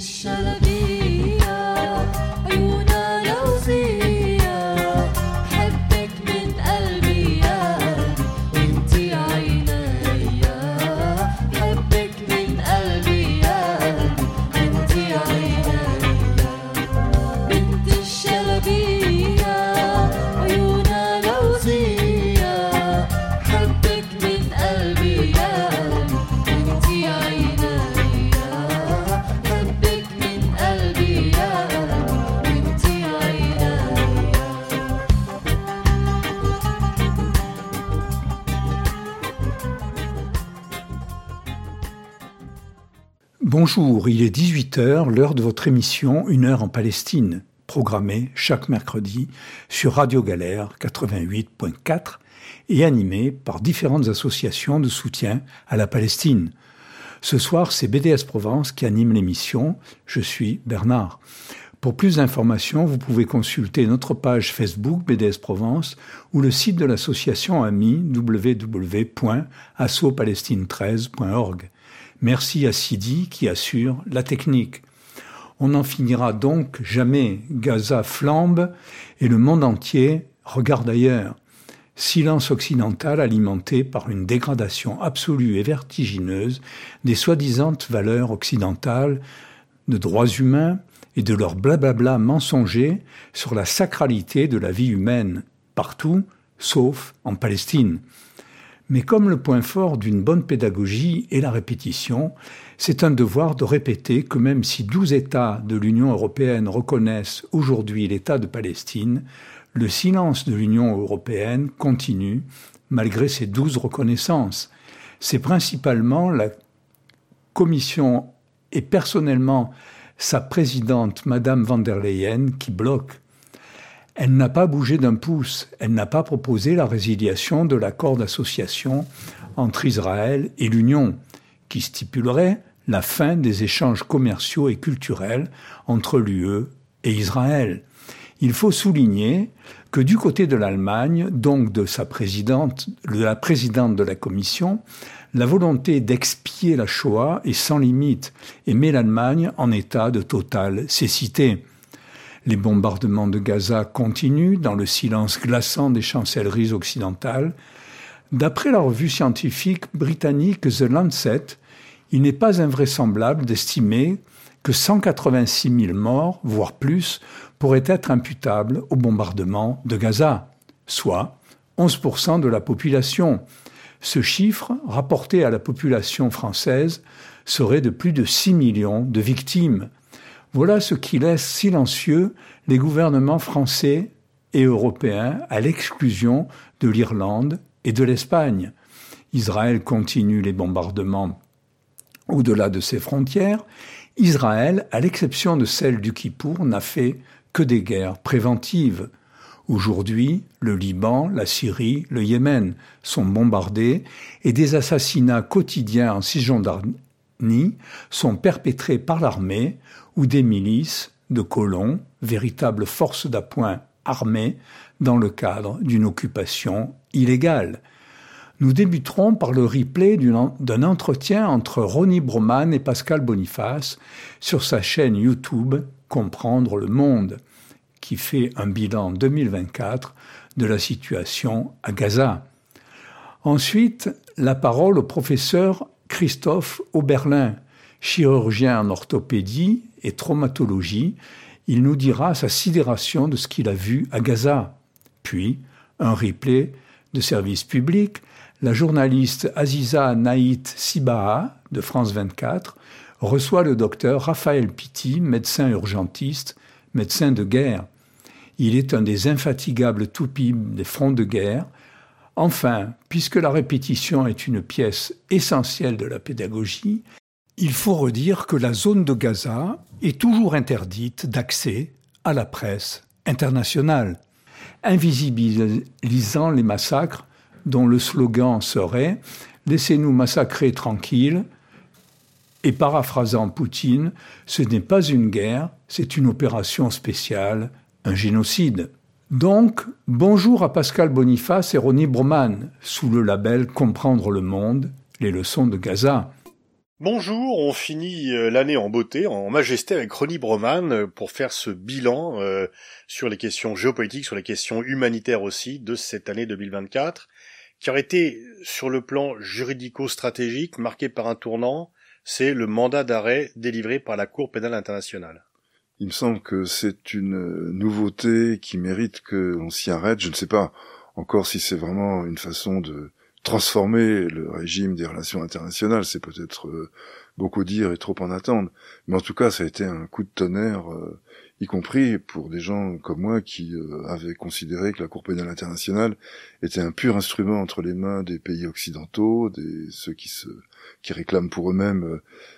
الشلبية عيونها لوزية حبك من قلبي يا انتي عينيا حبك من قلبي يا انتي عينيا بنت الشلبية عيونها لوزية حبك من قلبي يا انتي عينيا حبك من قلبي يا انتي عينيا. Bonjour, il est 18h, l'heure de votre émission Une heure en Palestine, programmée chaque mercredi sur Radio Galère 88.4 et animée par différentes associations de soutien à la Palestine. Ce soir, c'est BDS Provence qui anime l'émission. Je suis Bernard. Pour plus d'informations, vous pouvez consulter notre page Facebook BDS Provence ou le site de l'association AMI www.assopalestine13.org. Merci à Sidi qui assure la technique. On n'en finira donc jamais. Gaza flambe et le monde entier regarde ailleurs. Silence occidental alimenté par une dégradation absolue et vertigineuse des soi-disant valeurs occidentales de droits humains et de leur blablabla mensonger sur la sacralité de la vie humaine, partout, sauf en Palestine. Mais comme le point fort d'une bonne pédagogie est la répétition, c'est un devoir de répéter que même si 12 États de l'Union européenne reconnaissent aujourd'hui l'État de Palestine, le silence de l'Union européenne continue malgré ces 12 reconnaissances. C'est principalement la Commission et personnellement sa présidente, Madame van der Leyen, qui bloque. Elle n'a pas bougé d'un pouce, elle n'a pas proposé la résiliation de l'accord d'association entre Israël et l'Union, qui stipulerait la fin des échanges commerciaux et culturels entre l'UE et Israël. Il faut souligner que du côté de l'Allemagne, donc de la présidente de la Commission, la volonté d'expier la Shoah est sans limite et met l'Allemagne en état de totale cécité. Les bombardements de Gaza continuent dans le silence glaçant des chancelleries occidentales. D'après la revue scientifique britannique The Lancet, il n'est pas invraisemblable d'estimer que 186 000 morts, voire plus, pourraient être imputables au bombardement de Gaza, soit 11% de la population. Ce chiffre, rapporté à la population française, serait de plus de 6 millions de victimes. Voilà ce qui laisse silencieux les gouvernements français et européens à l'exclusion de l'Irlande et de l'Espagne. Israël continue les bombardements au-delà de ses frontières. Israël, à l'exception de celle du Kippour, n'a fait que des guerres préventives. Aujourd'hui, le Liban, la Syrie, le Yémen sont bombardés et des assassinats quotidiens en Cisjordanie sont perpétrés par l'armée ou des milices de colons, véritables forces d'appoint armées dans le cadre d'une occupation illégale. Nous débuterons par le replay d'un entretien entre Ronnie Broman et Pascal Boniface sur sa chaîne YouTube Comprendre le monde, qui fait un bilan 2024 de la situation à Gaza. Ensuite, la parole au professeur Christophe Oberlin, chirurgien en orthopédie et traumatologie. Il nous dira sa sidération de ce qu'il a vu à Gaza. Puis, un replay de service public. La journaliste Aziza Naït Sibaha de France 24 reçoit le docteur Raphaël Pitti, médecin urgentiste, médecin de guerre. Il est un des infatigables toupibs des fronts de guerre. Enfin, puisque la répétition est une pièce essentielle de la pédagogie, il faut redire que la zone de Gaza est toujours interdite d'accès à la presse internationale, invisibilisant les massacres dont le slogan serait « Laissez-nous massacrer tranquille » et paraphrasant Poutine, ce n'est pas une guerre, c'est une opération spéciale, un génocide. Donc, bonjour à Pascal Boniface et Ronnie Broman, sous le label Comprendre le monde, les leçons de Gaza. Bonjour, on finit l'année en beauté, en majesté avec Ronnie Broman pour faire ce bilan sur les questions géopolitiques, sur les questions humanitaires aussi de cette année 2024, qui aurait été sur le plan juridico-stratégique marqué par un tournant, c'est le mandat d'arrêt délivré par la Cour pénale internationale. Il me semble que c'est une nouveauté qui mérite qu'on s'y arrête. Je ne sais pas encore si c'est vraiment une façon de transformer le régime des relations internationales. C'est peut-être beaucoup dire et trop en attendre. Mais en tout cas, ça a été un coup de tonnerre, y compris pour des gens comme moi qui avaient considéré que la Cour pénale internationale était un pur instrument entre les mains des pays occidentaux, ceux qui réclament pour eux-mêmes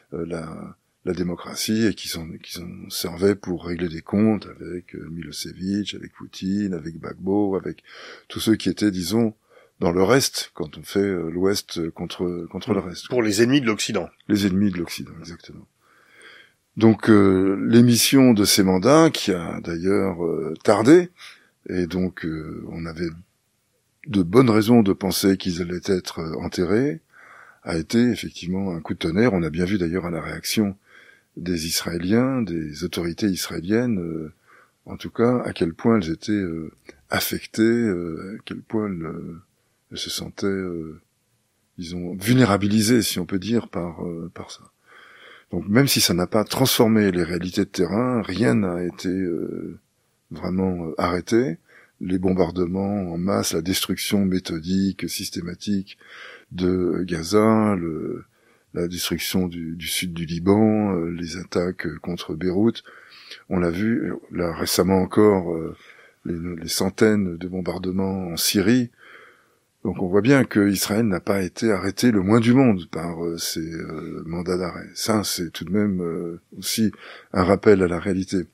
la démocratie et qui s'en servaient pour régler des comptes avec Milosevic, avec Poutine, avec Gbagbo, avec tous ceux qui étaient, disons, dans le reste, quand on fait l'Ouest contre le reste. Pour les ennemis de l'Occident. Les ennemis de l'Occident, exactement. Donc l'émission de ces mandats, qui a d'ailleurs tardé, et donc on avait de bonnes raisons de penser qu'ils allaient être enterrés, a été effectivement un coup de tonnerre. On a bien vu d'ailleurs à la réaction des Israéliens, des autorités israéliennes, en tout cas, à quel point elles étaient affectées, à quel point elles se sentaient, disons, vulnérabilisées, si on peut dire, par ça. Donc même si ça n'a pas transformé les réalités de terrain, rien n'a été vraiment arrêté. Les bombardements en masse, la destruction méthodique, systématique de Gaza, la destruction du sud du Liban, les attaques contre Beyrouth. On l'a vu, là récemment encore, les centaines de bombardements en Syrie. Donc on voit bien que Israël n'a pas été arrêté le moins du monde par ces mandats d'arrêt. Ça, c'est tout de même aussi un rappel à la réalité.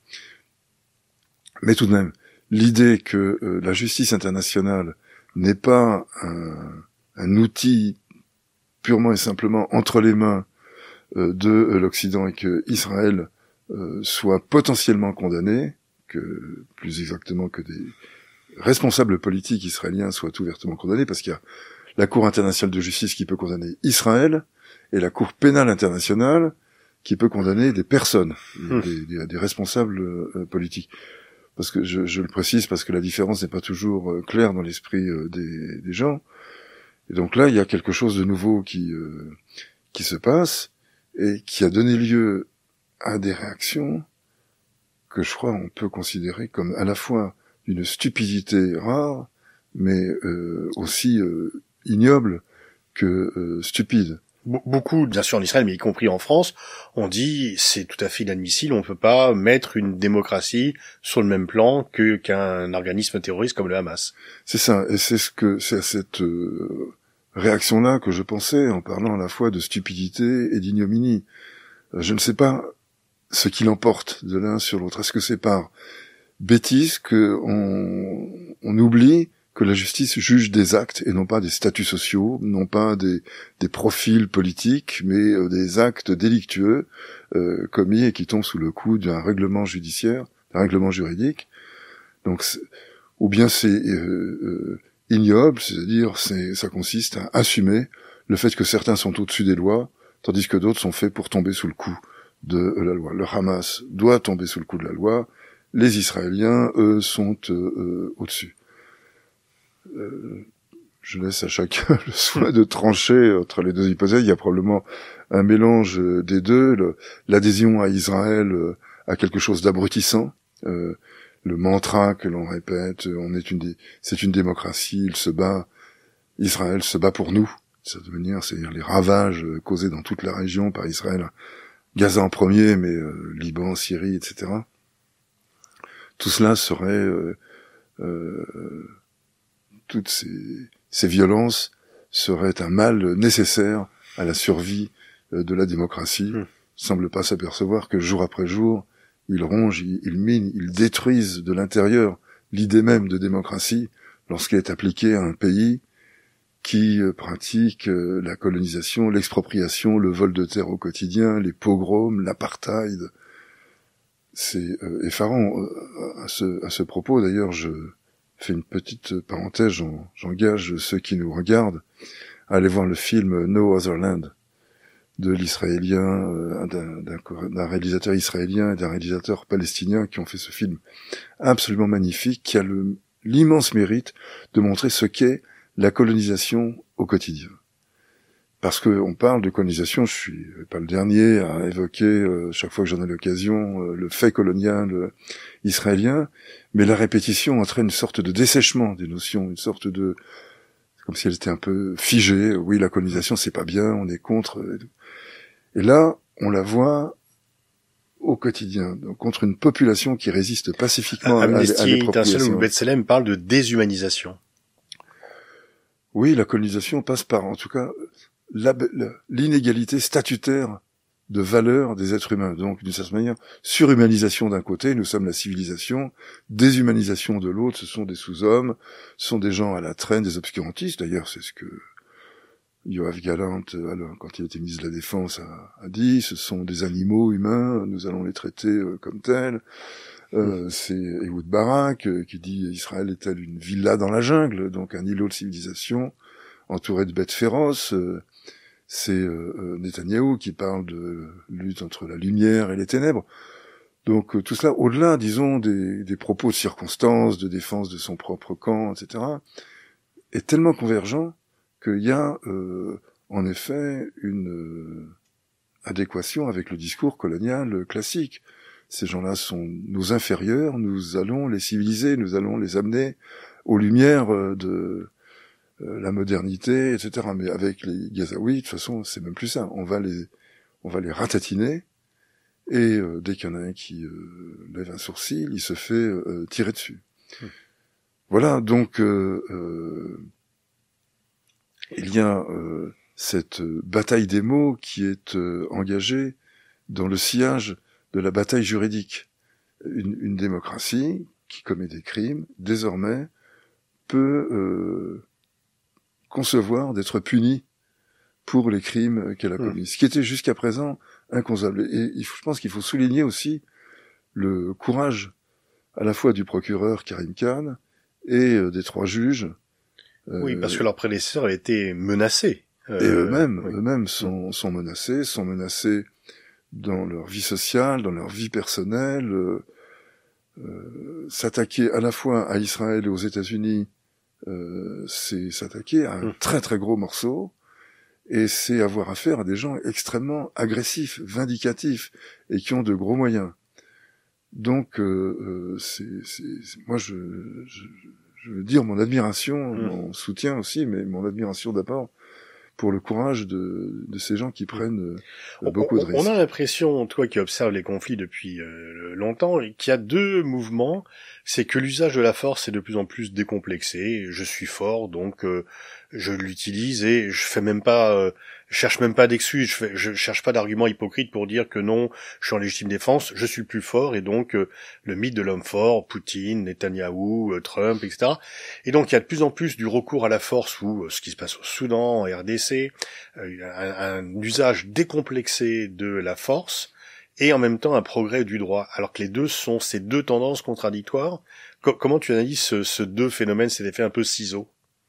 Mais tout de même, l'idée que la justice internationale n'est pas un outil purement et simplement entre les mains de l'Occident et que Israël soit potentiellement condamné, que plus exactement que des responsables politiques israéliens soient ouvertement condamnés, parce qu'il y a la Cour internationale de justice qui peut condamner Israël et la Cour pénale internationale qui peut condamner des personnes, des responsables politiques. Parce que je le précise parce que la différence n'est pas toujours claire dans l'esprit des gens. Et donc là, il y a quelque chose de nouveau qui se passe et qui a donné lieu à des réactions que je crois on peut considérer comme à la fois d'une stupidité rare, mais aussi ignoble que stupide. Beaucoup, bien sûr en Israël, mais y compris en France, on dit c'est tout à fait inadmissible, on peut pas mettre une démocratie sur le même plan qu'un organisme terroriste comme le Hamas. C'est ça, et c'est à cette réaction-là que je pensais en parlant à la fois de stupidité et d'ignominie. Je ne sais pas ce qui l'emporte de l'un sur l'autre. Est-ce que c'est par bêtise qu'on oublie que la justice juge des actes et non pas des statuts sociaux, non pas des profils politiques, mais des actes délictueux commis et qui tombent sous le coup d'un règlement judiciaire, d'un règlement juridique. Donc, ou bien c'est ignoble, c'est-à-dire ça consiste à assumer le fait que certains sont au-dessus des lois, tandis que d'autres sont faits pour tomber sous le coup de la loi. Le Hamas doit tomber sous le coup de la loi, les Israéliens, eux, sont au-dessus. Je laisse à chacun le soin de trancher entre les deux hypothèses. Il y a probablement un mélange des deux. L'adhésion à Israël a quelque chose d'abrutissant. Le mantra que l'on répète, c'est une démocratie, Israël se bat pour nous. C'est-à-dire les ravages causés dans toute la région par Israël, Gaza en premier, mais Liban, Syrie, etc. Tout cela serait toutes ces violences seraient un mal nécessaire à la survie de la démocratie. Ils semblent pas s'apercevoir que jour après jour, ils rongent, ils minent, ils détruisent de l'intérieur l'idée même de démocratie lorsqu'elle est appliquée à un pays qui pratique la colonisation, l'expropriation, le vol de terre au quotidien, les pogroms, l'apartheid. C'est effarant. À ce propos, d'ailleurs, je fais une petite parenthèse, j'engage ceux qui nous regardent à aller voir le film No Other Land de l'israélien, d'un réalisateur israélien et d'un réalisateur palestinien qui ont fait ce film absolument magnifique, qui a l'immense mérite de montrer ce qu'est la colonisation au quotidien. Parce que on parle de colonisation, je suis pas le dernier à évoquer chaque fois que j'en ai l'occasion le fait colonial israélien, mais la répétition entraîne une sorte de dessèchement des notions, une sorte de comme si elle était un peu figée. Oui, la colonisation c'est pas bien, on est contre. Et là, on la voit au quotidien, donc contre une population qui résiste pacifiquement à Amnesty International l'expropriation. ou B'Tselem parle de déshumanisation. Oui, la colonisation passe par, en tout cas, l'inégalité statutaire de valeur des êtres humains. Donc, d'une certaine manière, surhumanisation d'un côté, nous sommes la civilisation, déshumanisation de l'autre, ce sont des sous-hommes, ce sont des gens à la traîne, des obscurantistes. D'ailleurs, c'est ce que Yoav Gallant, alors, quand il était ministre de la Défense, a dit, ce sont des animaux humains, nous allons les traiter comme tels. C'est Ehud Barak qui dit Israël est-elle une villa dans la jungle, donc un îlot de civilisation entouré de bêtes féroces. C'est Netanyahou qui parle de lutte entre la lumière et les ténèbres. Donc tout cela, au-delà, disons, des propos de circonstance, de défense de son propre camp, etc., est tellement convergent qu'il y a en effet une adéquation avec le discours colonial classique. Ces gens-là sont nos inférieurs, nous allons les civiliser, nous allons les amener aux lumières de la modernité, etc. Mais avec les Gazaouis, de toute façon, c'est même plus ça. On va les ratatiner, et dès qu'il y en a un qui lève un sourcil, il se fait tirer dessus. Voilà, donc il y a cette bataille des mots qui est engagée dans le sillage de la bataille juridique. Une démocratie qui commet des crimes, désormais, peut concevoir d'être punie pour les crimes qu'elle a commis. Ce qui était jusqu'à présent inconcevable. Et je pense qu'il faut souligner aussi le courage à la fois du procureur Karim Khan et des 3 juges. Oui, parce que leurs prédécesseurs avaient été menacés. Et eux-mêmes sont menacés dans leur vie sociale, dans leur vie personnelle. S'attaquer à la fois à Israël et aux États-Unis, c'est s'attaquer à un très très gros morceau, et c'est avoir affaire à des gens extrêmement agressifs, vindicatifs, et qui ont de gros moyens. Donc, moi, je veux dire mon admiration, mon soutien aussi, mais mon admiration d'abord pour le courage de ces gens qui prennent beaucoup de risques. On a l'impression, toi qui observes les conflits depuis longtemps, qu'il y a 2 mouvements. C'est que l'usage de la force est de plus en plus décomplexé. Je suis fort, donc je l'utilise et je cherche même pas d'excuses. Je cherche pas d'arguments hypocrites pour dire que non, je suis en légitime défense, je suis le plus fort, et donc le mythe de l'homme fort, Poutine, Netanyahou, Trump, etc. Et donc il y a de plus en plus du recours à la force, ou ce qui se passe au Soudan, en RDC, un usage décomplexé de la force, et en même temps un progrès du droit, alors que les deux sont ces 2 tendances contradictoires. Comment tu analyses ce 2 phénomènes, cet effet un peu ciseau?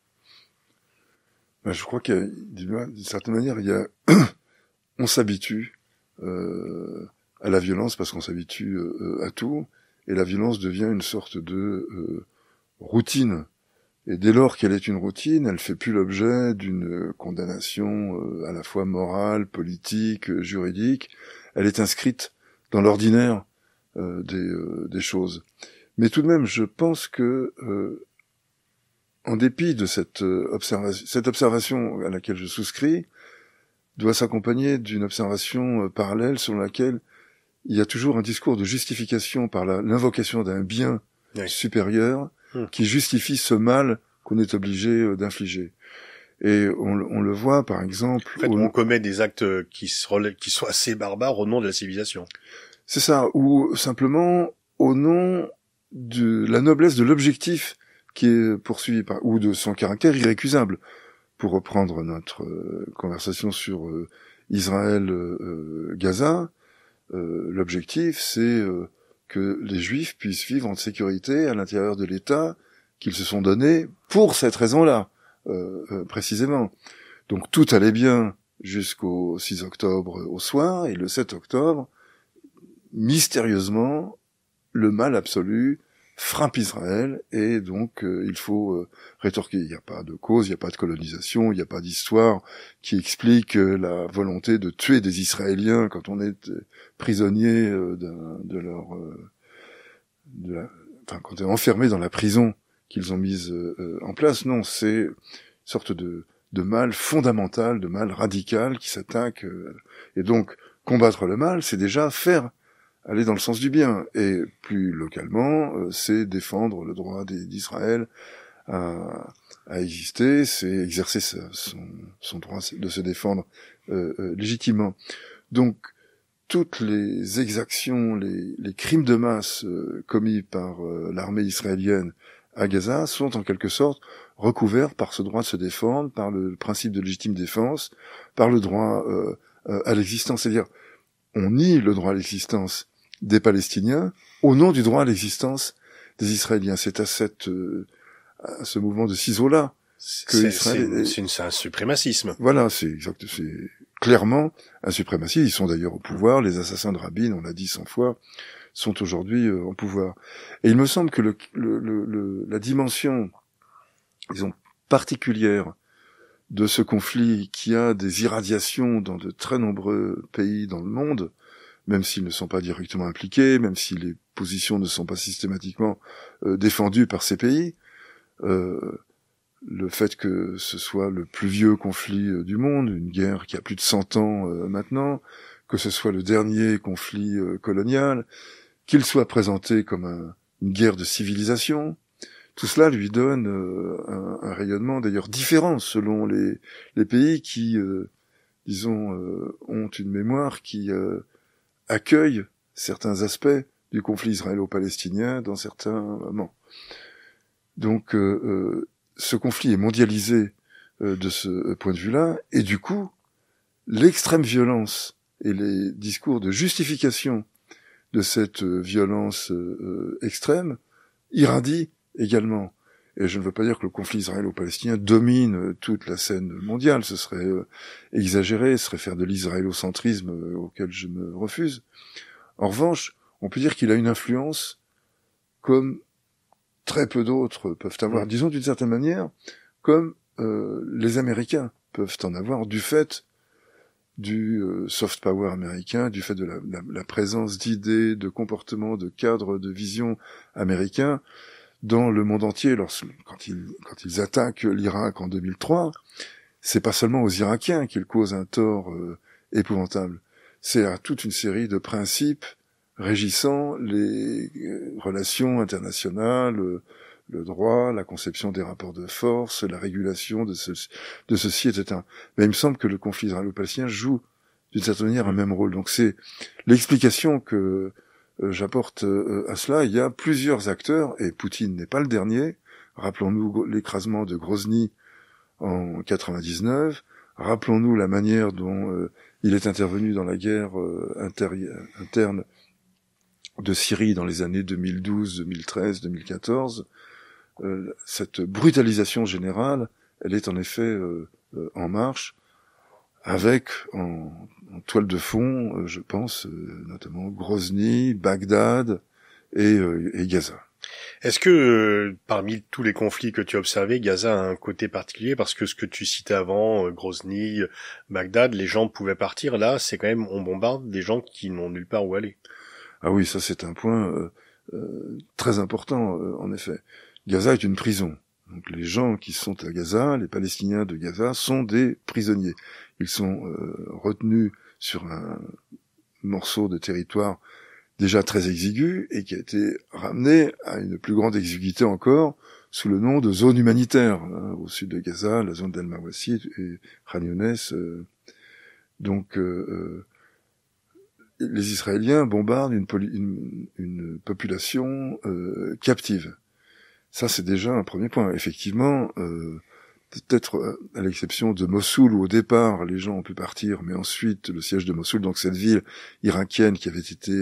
Ben, je crois d'une certaine manière, on s'habitue à la violence parce qu'on s'habitue à tout, et la violence devient une sorte de routine. Et dès lors qu'elle est une routine, elle fait plus l'objet d'une condamnation à la fois morale, politique, juridique. Elle est inscrite dans l'ordinaire des choses. Mais tout de même, je pense que en dépit de cette observation à laquelle je souscris, doit s'accompagner d'une observation parallèle selon laquelle il y a toujours un discours de justification par l'invocation d'un bien supérieur qui justifie ce mal qu'on est obligé d'infliger. Et on le voit, par exemple... En fait, on commet des actes qui sont assez barbares au nom de la civilisation. C'est ça, ou simplement au nom de la noblesse de l'objectif qui est poursuivi ou de son caractère irrécusable. Pour reprendre notre conversation sur Israël-Gaza, l'objectif c'est que les Juifs puissent vivre en sécurité à l'intérieur de l'État qu'ils se sont donné pour cette raison-là, précisément. Donc tout allait bien jusqu'au 6 octobre au soir, et le 7 octobre, mystérieusement, le mal absolu frappe Israël, et donc il faut rétorquer. Il n'y a pas de cause, il n'y a pas de colonisation, il n'y a pas d'histoire qui explique la volonté de tuer des Israéliens quand on est prisonnier quand on est enfermé dans la prison qu'ils ont mise en place. Non, c'est une sorte de mal fondamental, de mal radical qui s'attaque. Et donc, combattre le mal, c'est déjà aller dans le sens du bien. Et plus localement, c'est défendre le droit d'Israël à exister, c'est exercer son droit de se défendre légitimement. Donc, toutes les exactions, les crimes de masse commis par l'armée israélienne à Gaza sont en quelque sorte recouverts par ce droit de se défendre, par le principe de légitime défense, par le droit à l'existence. C'est-à-dire, on nie le droit à l'existence des Palestiniens au nom du droit à l'existence des Israéliens. C'est à ce mouvement de ciseaux-là que c'est un suprémacisme. Voilà, c'est clairement un suprémacisme. Ils sont d'ailleurs au pouvoir. Les assassins de Rabin, on l'a dit 100 fois, sont aujourd'hui au pouvoir. Et il me semble que la dimension, disons, particulière de ce conflit qui a des irradiations dans de très nombreux pays dans le monde, même s'ils ne sont pas directement impliqués, même si les positions ne sont pas systématiquement défendues par ces pays, le fait que ce soit le plus vieux conflit du monde, une guerre qui a plus de 100 ans maintenant, que ce soit le dernier conflit colonial, qu'il soit présenté comme une guerre de civilisation, tout cela lui donne un rayonnement d'ailleurs différent selon les pays qui, ont une mémoire qui accueille certains aspects du conflit israélo-palestinien dans certains moments. Donc, ce conflit est mondialisé de ce point de vue-là, et du coup, l'extrême violence et les discours de justification de cette violence extrême irradient également. Et je ne veux pas dire que le conflit israélo-palestinien domine toute la scène mondiale, ce serait exagéré, ce serait faire de l'israélocentrisme auquel je me refuse. En revanche, on peut dire qu'il a une influence comme très peu d'autres peuvent avoir, disons d'une certaine manière, comme les Américains peuvent en avoir du fait du soft power américain, du fait de la présence d'idées, de comportements, de cadres, de visions américains dans le monde entier. Quand ils attaquent l'Irak en 2003, c'est pas seulement aux Irakiens qu'ils causent un tort épouvantable, c'est à toute une série de principes régissant les relations internationales, le droit, la conception des rapports de force, la régulation de ceci, etc. Mais il me semble que le conflit israélo-palestinien joue d'une certaine manière un même rôle. Donc c'est l'explication que j'apporte à cela. Il y a plusieurs acteurs, et Poutine n'est pas le dernier. Rappelons-nous l'écrasement de Grozny en 99. Rappelons-nous la manière dont il est intervenu dans la guerre interne de Syrie dans les années 2012, 2013, 2014. Cette brutalisation générale, elle est en effet en marche, avec en toile de fond, je pense, notamment Grozny, Bagdad et Gaza. Est-ce que parmi tous les conflits que tu as observés, Gaza a un côté particulier? Parce que ce que tu citais avant, Grozny, Bagdad, les gens pouvaient partir. Là, c'est quand même, on bombarde des gens qui n'ont nulle part où aller. Ah oui, ça c'est un point très important, en effet. Gaza est une prison. Donc les gens qui sont à Gaza, les Palestiniens de Gaza, sont des prisonniers. Ils sont retenus sur un morceau de territoire déjà très exigu et qui a été ramené à une plus grande exiguïté encore sous le nom de zone humanitaire, au sud de Gaza, la zone d'El Mawassi et Khan Younes. Donc les Israéliens bombardent une population captive. Ça, c'est déjà un premier point. Effectivement, peut-être à l'exception de Mossoul, où au départ, les gens ont pu partir, mais ensuite, le siège de Mossoul, donc cette ville irakienne qui avait été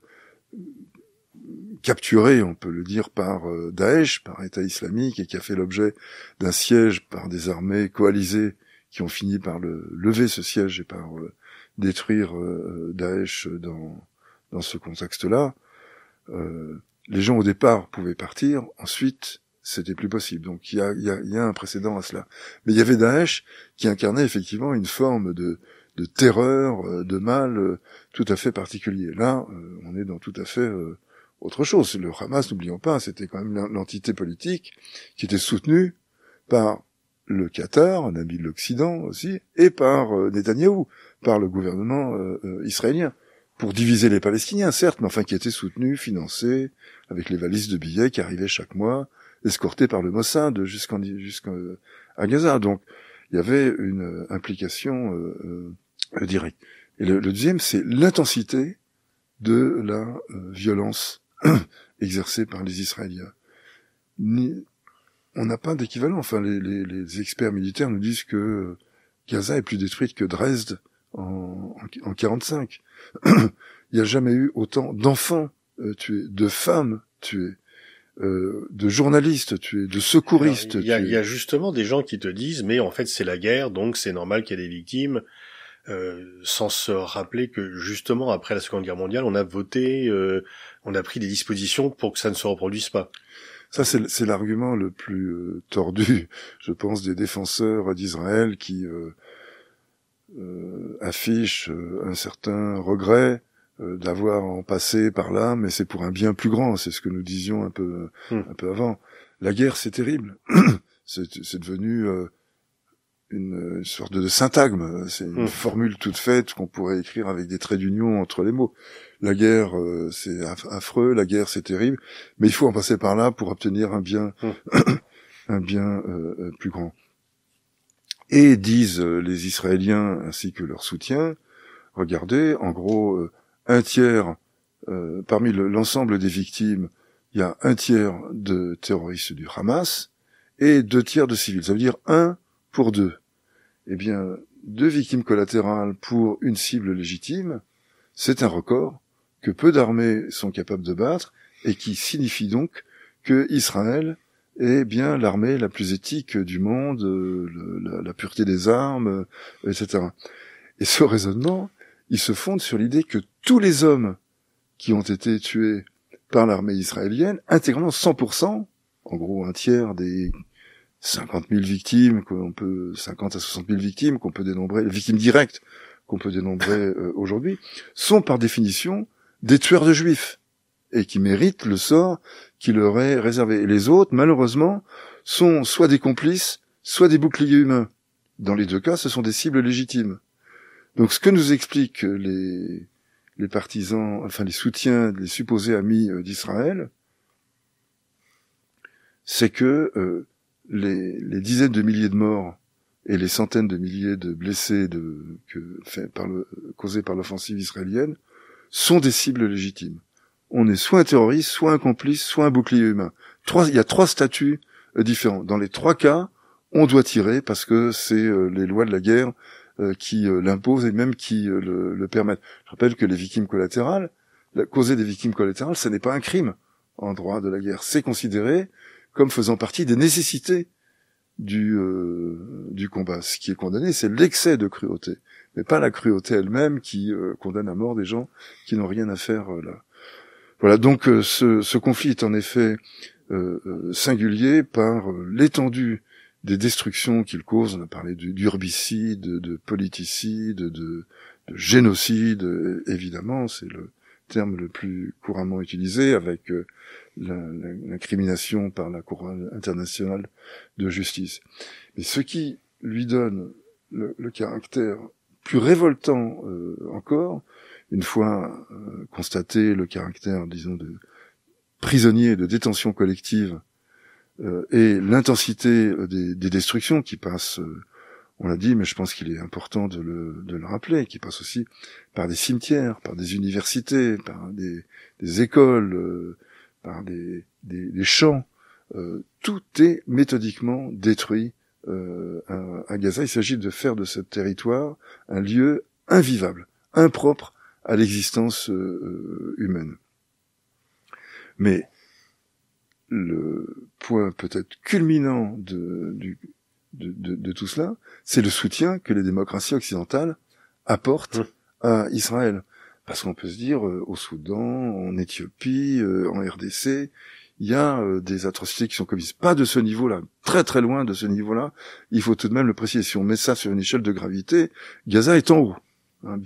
capturée, on peut le dire, par Daesh, par État islamique, et qui a fait l'objet d'un siège par des armées coalisées qui ont fini par lever ce siège et par détruire Daesh dans ce contexte-là. Les gens au départ pouvaient partir, ensuite c'était plus possible. Donc il y a un précédent à cela. Mais il y avait Daesh qui incarnait effectivement une forme de terreur, de mal tout à fait particulier. Là, on est dans tout à fait autre chose. Le Hamas, n'oublions pas, c'était quand même l'entité politique qui était soutenue par le Qatar, un ami de l'Occident aussi, et par Netanyahou, par le gouvernement israélien, pour diviser les Palestiniens, certes, mais enfin qui était soutenu, financé, avec les valises de billets qui arrivaient chaque mois, escortés par le Mossad jusqu'à Gaza. Donc, il y avait une implication directe. Et le deuxième, c'est l'intensité de la violence exercée par les Israéliens. On n'a pas d'équivalent. Enfin, les experts militaires nous disent que Gaza est plus détruite que Dresde en 45. Il n'y a jamais eu autant d'enfants tués, de femmes tuées, de journalistes tués, de secouristes tués. Il y a justement des gens qui te disent, mais en fait c'est la guerre, donc c'est normal qu'il y ait des victimes, sans se rappeler que justement après la Seconde Guerre mondiale, on a voté, on a pris des dispositions pour que ça ne se reproduise pas. Ça, c'est l'argument le plus tordu, je pense, des défenseurs d'Israël qui affichent un certain regret d'avoir en passé par là, mais c'est pour un bien plus grand. C'est ce que nous disions un peu avant. La guerre, c'est terrible. c'est devenu une sorte de syntagme. C'est une formule toute faite qu'on pourrait écrire avec des traits d'union entre les mots. La guerre, c'est affreux. La guerre, c'est terrible. Mais il faut en passer par là pour obtenir un bien, plus grand. Et disent les Israéliens ainsi que leurs soutiens, regardez, en gros, un tiers, parmi l'ensemble des victimes, il y a un tiers de terroristes du Hamas et 2 tiers de civils. Ça veut dire 1 pour 2. Eh bien, 2 victimes collatérales pour une cible légitime, c'est un record que peu d'armées sont capables de battre et qui signifie donc que Israël est bien l'armée la plus éthique du monde, la pureté des armes, etc. Et ce raisonnement, il se fonde sur l'idée que tous les hommes qui ont été tués par l'armée israélienne, intégralement 100%, en gros un tiers des 50 000 victimes, 50 à 60 000 victimes qu'on peut dénombrer, les victimes directes qu'on peut dénombrer aujourd'hui, sont par définition des tueurs de juifs et qui méritent le sort qui leur est réservé. Et les autres, malheureusement, sont soit des complices, soit des boucliers humains. Dans les 2 cas, ce sont des cibles légitimes. Donc ce que nous expliquent les partisans, enfin les soutiens, les supposés amis d'Israël, c'est que les dizaines de milliers de morts et les centaines de milliers de blessés causés par l'offensive israélienne sont des cibles légitimes. On est soit un terroriste, soit un complice, soit un bouclier humain. Il y a 3 statuts différents. Dans les 3 cas, on doit tirer parce que c'est les lois de la guerre qui l'imposent et même qui le permettent. Je rappelle que les victimes collatérales, causer des victimes collatérales, ce n'est pas un crime en droit de la guerre. C'est considéré comme faisant partie des nécessités du combat. Ce qui est condamné, c'est l'excès de cruauté, mais pas la cruauté elle-même qui condamne à mort des gens qui n'ont rien à faire là. Voilà, donc ce conflit est en effet singulier par l'étendue des destructions qu'il cause. On a parlé d'urbicide, de politicide, de génocide, évidemment, c'est le terme le plus couramment utilisé, avec l'incrimination par la Cour internationale de justice. Mais ce qui lui donne le caractère plus révoltant encore, une fois constaté le caractère, disons, de prisonnier, de détention collective, et l'intensité des destructions qui passent, on l'a dit, mais je pense qu'il est important de le rappeler, qui passent aussi par des cimetières, par des universités, par des écoles, par des champs. Tout est méthodiquement détruit à Gaza. Il s'agit de faire de ce territoire un lieu invivable, impropre à l'existence humaine. Mais le point peut-être culminant de de tout cela, c'est le soutien que les démocraties occidentales apportent à Israël. Parce qu'on peut se dire, au Soudan, en Éthiopie, en RDC, il y a des atrocités qui sont commises. Pas de ce niveau-là, très très loin de ce niveau-là. Il faut tout de même le préciser. Si on met ça sur une échelle de gravité, Gaza est en haut. Hein,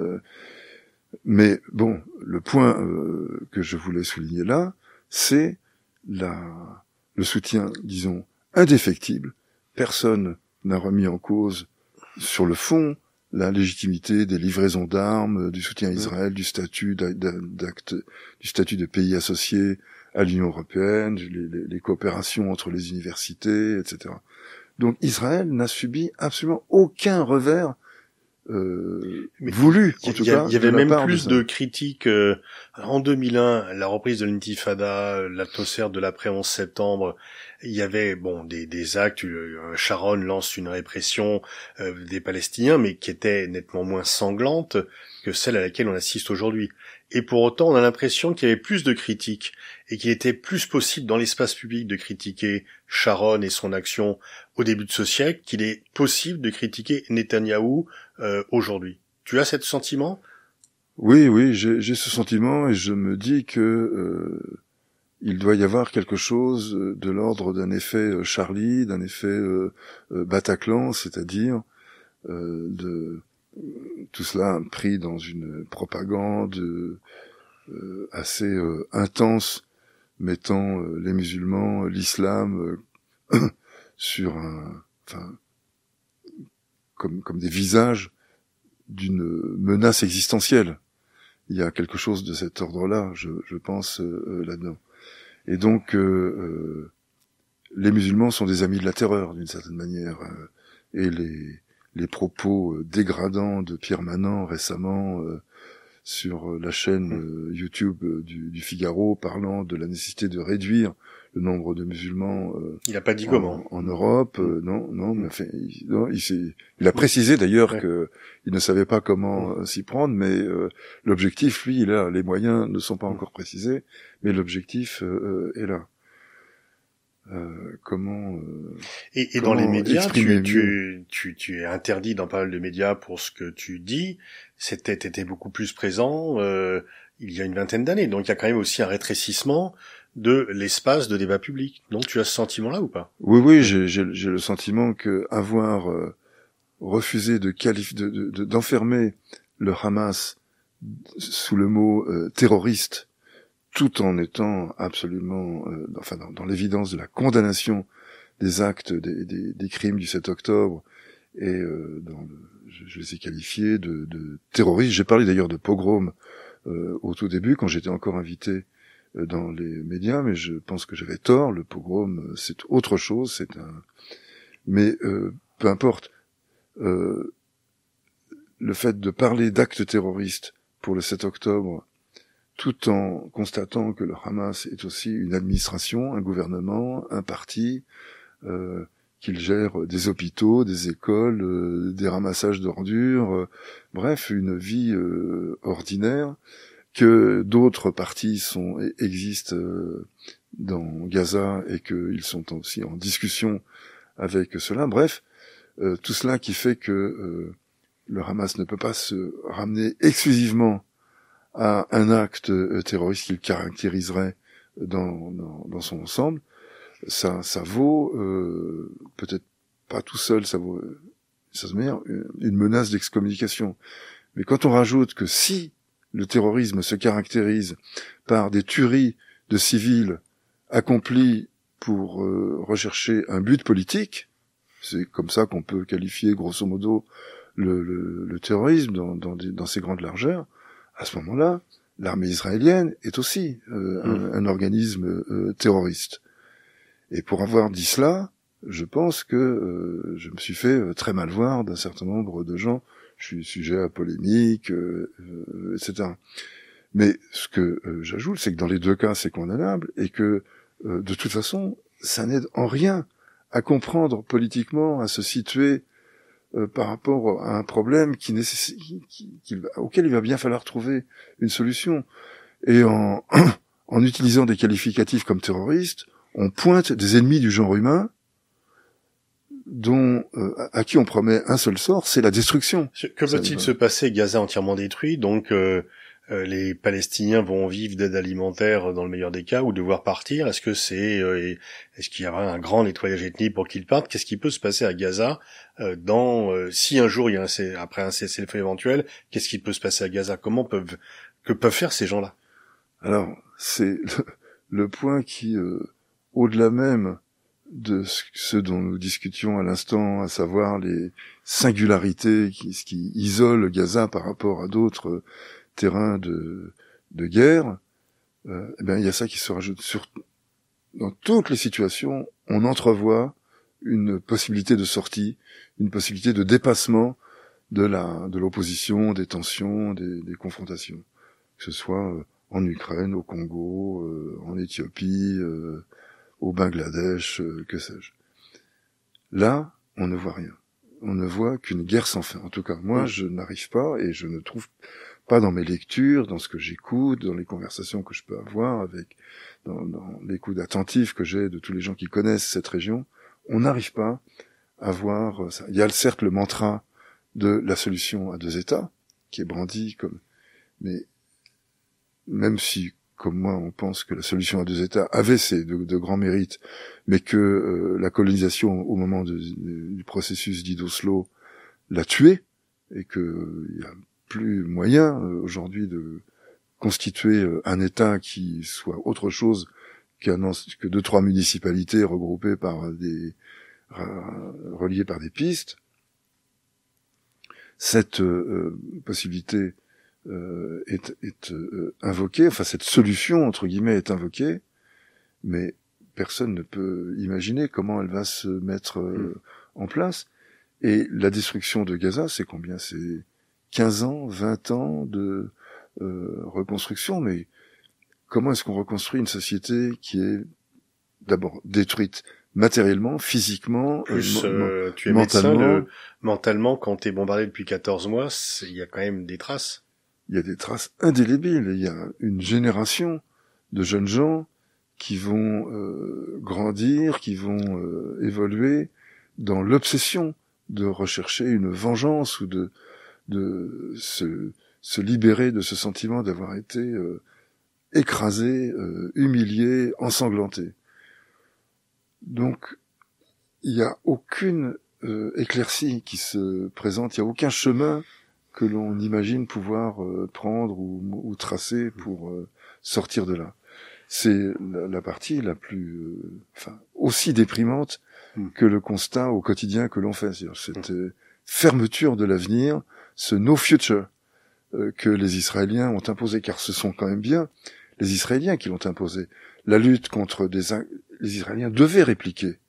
Mais bon, le point que je voulais souligner là, c'est le soutien, disons, indéfectible. Personne n'a remis en cause, sur le fond, la légitimité des livraisons d'armes, du soutien à Israël, du statut du statut de pays associé à l'Union européenne, les coopérations entre les universités, etc. Donc Israël n'a subi absolument aucun revers voulu, en tout cas. Il y avait même plus de critiques. En 2001, la reprise de l'intifada, l'atmosphère de l'après 11 septembre, il y avait des actes. Sharon lance une répression des Palestiniens, mais qui était nettement moins sanglante que celle à laquelle on assiste aujourd'hui. Et pour autant, on a l'impression qu'il y avait plus de critiques et qu'il était plus possible dans l'espace public de critiquer Sharon et son action au début de ce siècle qu'il est possible de critiquer Netanyahou aujourd'hui. Tu as ce sentiment ? Oui, j'ai ce sentiment et je me dis que il doit y avoir quelque chose de l'ordre d'un effet Charlie, d'un effet Bataclan, c'est-à-dire de tout cela pris dans une propagande assez intense, mettant les musulmans, l'islam sur comme des visages d'une menace existentielle. Il y a quelque chose de cet ordre-là, je pense, là-dedans. Et donc, les musulmans sont des amis de la terreur, d'une certaine manière. Et les propos dégradants de Pierre Manant récemment sur la chaîne YouTube du Figaro, parlant de la nécessité de réduire le nombre de musulmans il n'a pas dit comment en Europe, non, mais enfin, il a précisé d'ailleurs que il ne savait pas comment s'y prendre, mais l'objectif, lui, il a les moyens ne sont pas encore précisés, mais l'objectif est là. Et dans les médias, tu es interdit dans pas mal de médias pour ce que tu dis. T'étais beaucoup plus présent il y a une vingtaine d'années, donc il y a quand même aussi un rétrécissement de l'espace de débat public. Donc tu as ce sentiment-là ou pas ? Oui, j'ai le sentiment que avoir refusé d'enfermer le Hamas sous le mot terroriste, tout en étant absolument dans l'évidence de la condamnation des actes, des crimes du 7 octobre, et je les ai qualifiés de terroristes. J'ai parlé d'ailleurs de pogrom au tout début, quand j'étais encore invité dans les médias, mais je pense que j'avais tort. Le pogrom, c'est autre chose, mais peu importe. Le fait de parler d'actes terroristes pour le 7 octobre, tout en constatant que le Hamas est aussi une administration, un gouvernement, un parti, qu'il gère des hôpitaux, des écoles, des ramassages d'ordures, bref, une vie ordinaire, que d'autres partis existent dans Gaza et qu'ils sont aussi en discussion avec cela. Bref, tout cela qui fait que le Hamas ne peut pas se ramener exclusivement à un acte terroriste qu'il caractériserait dans son ensemble. Ça vaut peut-être pas tout seul, ça vaut une menace d'excommunication. Mais quand on rajoute que si le terrorisme se caractérise par des tueries de civils accomplies pour rechercher un but politique, c'est comme ça qu'on peut qualifier grosso modo le terrorisme dans ses grandes largeurs. À ce moment-là, l'armée israélienne est aussi un organisme terroriste. Et pour avoir dit cela, je pense que je me suis fait très mal voir d'un certain nombre de gens. Je suis sujet à polémique, etc. Mais ce que j'ajoute, c'est que dans les deux cas, c'est condamnable, et que de toute façon, ça n'aide en rien à comprendre politiquement, à se situer par rapport à un problème auquel il va bien falloir trouver une solution. Et en utilisant des qualificatifs comme terroristes, on pointe des ennemis du genre humain à qui on promet un seul sort, c'est la destruction. Que va-t-il se passer? Gaza entièrement détruit, donc les Palestiniens vont vivre d'aide alimentaire dans le meilleur des cas ou devoir partir. Est-ce qu'il y aura un grand nettoyage ethnique pour qu'ils partent? Qu'est-ce qui peut se passer à Gaza si un jour il y a après un cessez-le-feu éventuel? Qu'est-ce qui peut se passer à Gaza? Que peuvent faire ces gens-là? Alors, c'est le point qui, au-delà même de ce dont nous discutions à l'instant, à savoir les singularités qui isolent Gaza par rapport à d'autres terrains de guerre, il y a ça qui se rajoute. Dans toutes les situations, on entrevoit une possibilité de sortie, une possibilité de dépassement de l'opposition, des tensions, des confrontations, que ce soit en Ukraine, au Congo, en Éthiopie, au Bangladesh, que sais-je. Là, on ne voit rien. On ne voit qu'une guerre sans fin. En tout cas, moi, je n'arrive pas, et je ne trouve pas dans mes lectures, dans ce que j'écoute, dans les conversations que je peux avoir dans l'écoute attentive que j'ai de tous les gens qui connaissent cette région, on n'arrive pas à voir ça. Il y a certes le mantra de la solution à 2 États, qui est brandi mais même si, comme moi, on pense que la solution à 2 États avait de grands mérites, mais que la colonisation au moment du processus dit d'Oslo l'a tué, et que il y a plus moyen aujourd'hui de constituer un État qui soit autre chose que 2-3 municipalités regroupées reliées par des pistes. Cette possibilité est invoquée, enfin cette solution entre guillemets est invoquée, mais personne ne peut imaginer comment elle va se mettre en place. Et la destruction de Gaza, c'est combien? C'est 15 ans, 20 ans de reconstruction, mais comment est-ce qu'on reconstruit une société qui est d'abord détruite matériellement, physiquement, plus tu es mentalement. médecin, mentalement, quand t'es bombardé depuis 14 mois, il y a quand même des traces. Il y a des traces indélébiles. Il y a une génération de jeunes gens qui vont grandir, qui vont évoluer dans l'obsession de rechercher une vengeance ou de se libérer de ce sentiment d'avoir été écrasé, humilié, ensanglanté. Donc, il n'y a aucune éclaircie qui se présente, il n'y a aucun chemin que l'on imagine pouvoir prendre ou tracer pour sortir de là. C'est la partie la plus, aussi déprimante que le constat au quotidien que l'on fait. C'est-à-dire cette fermeture de l'avenir, ce no future que les Israéliens ont imposé, car ce sont quand même bien les Israéliens qui l'ont imposé. La lutte contre les Israéliens devaient répliquer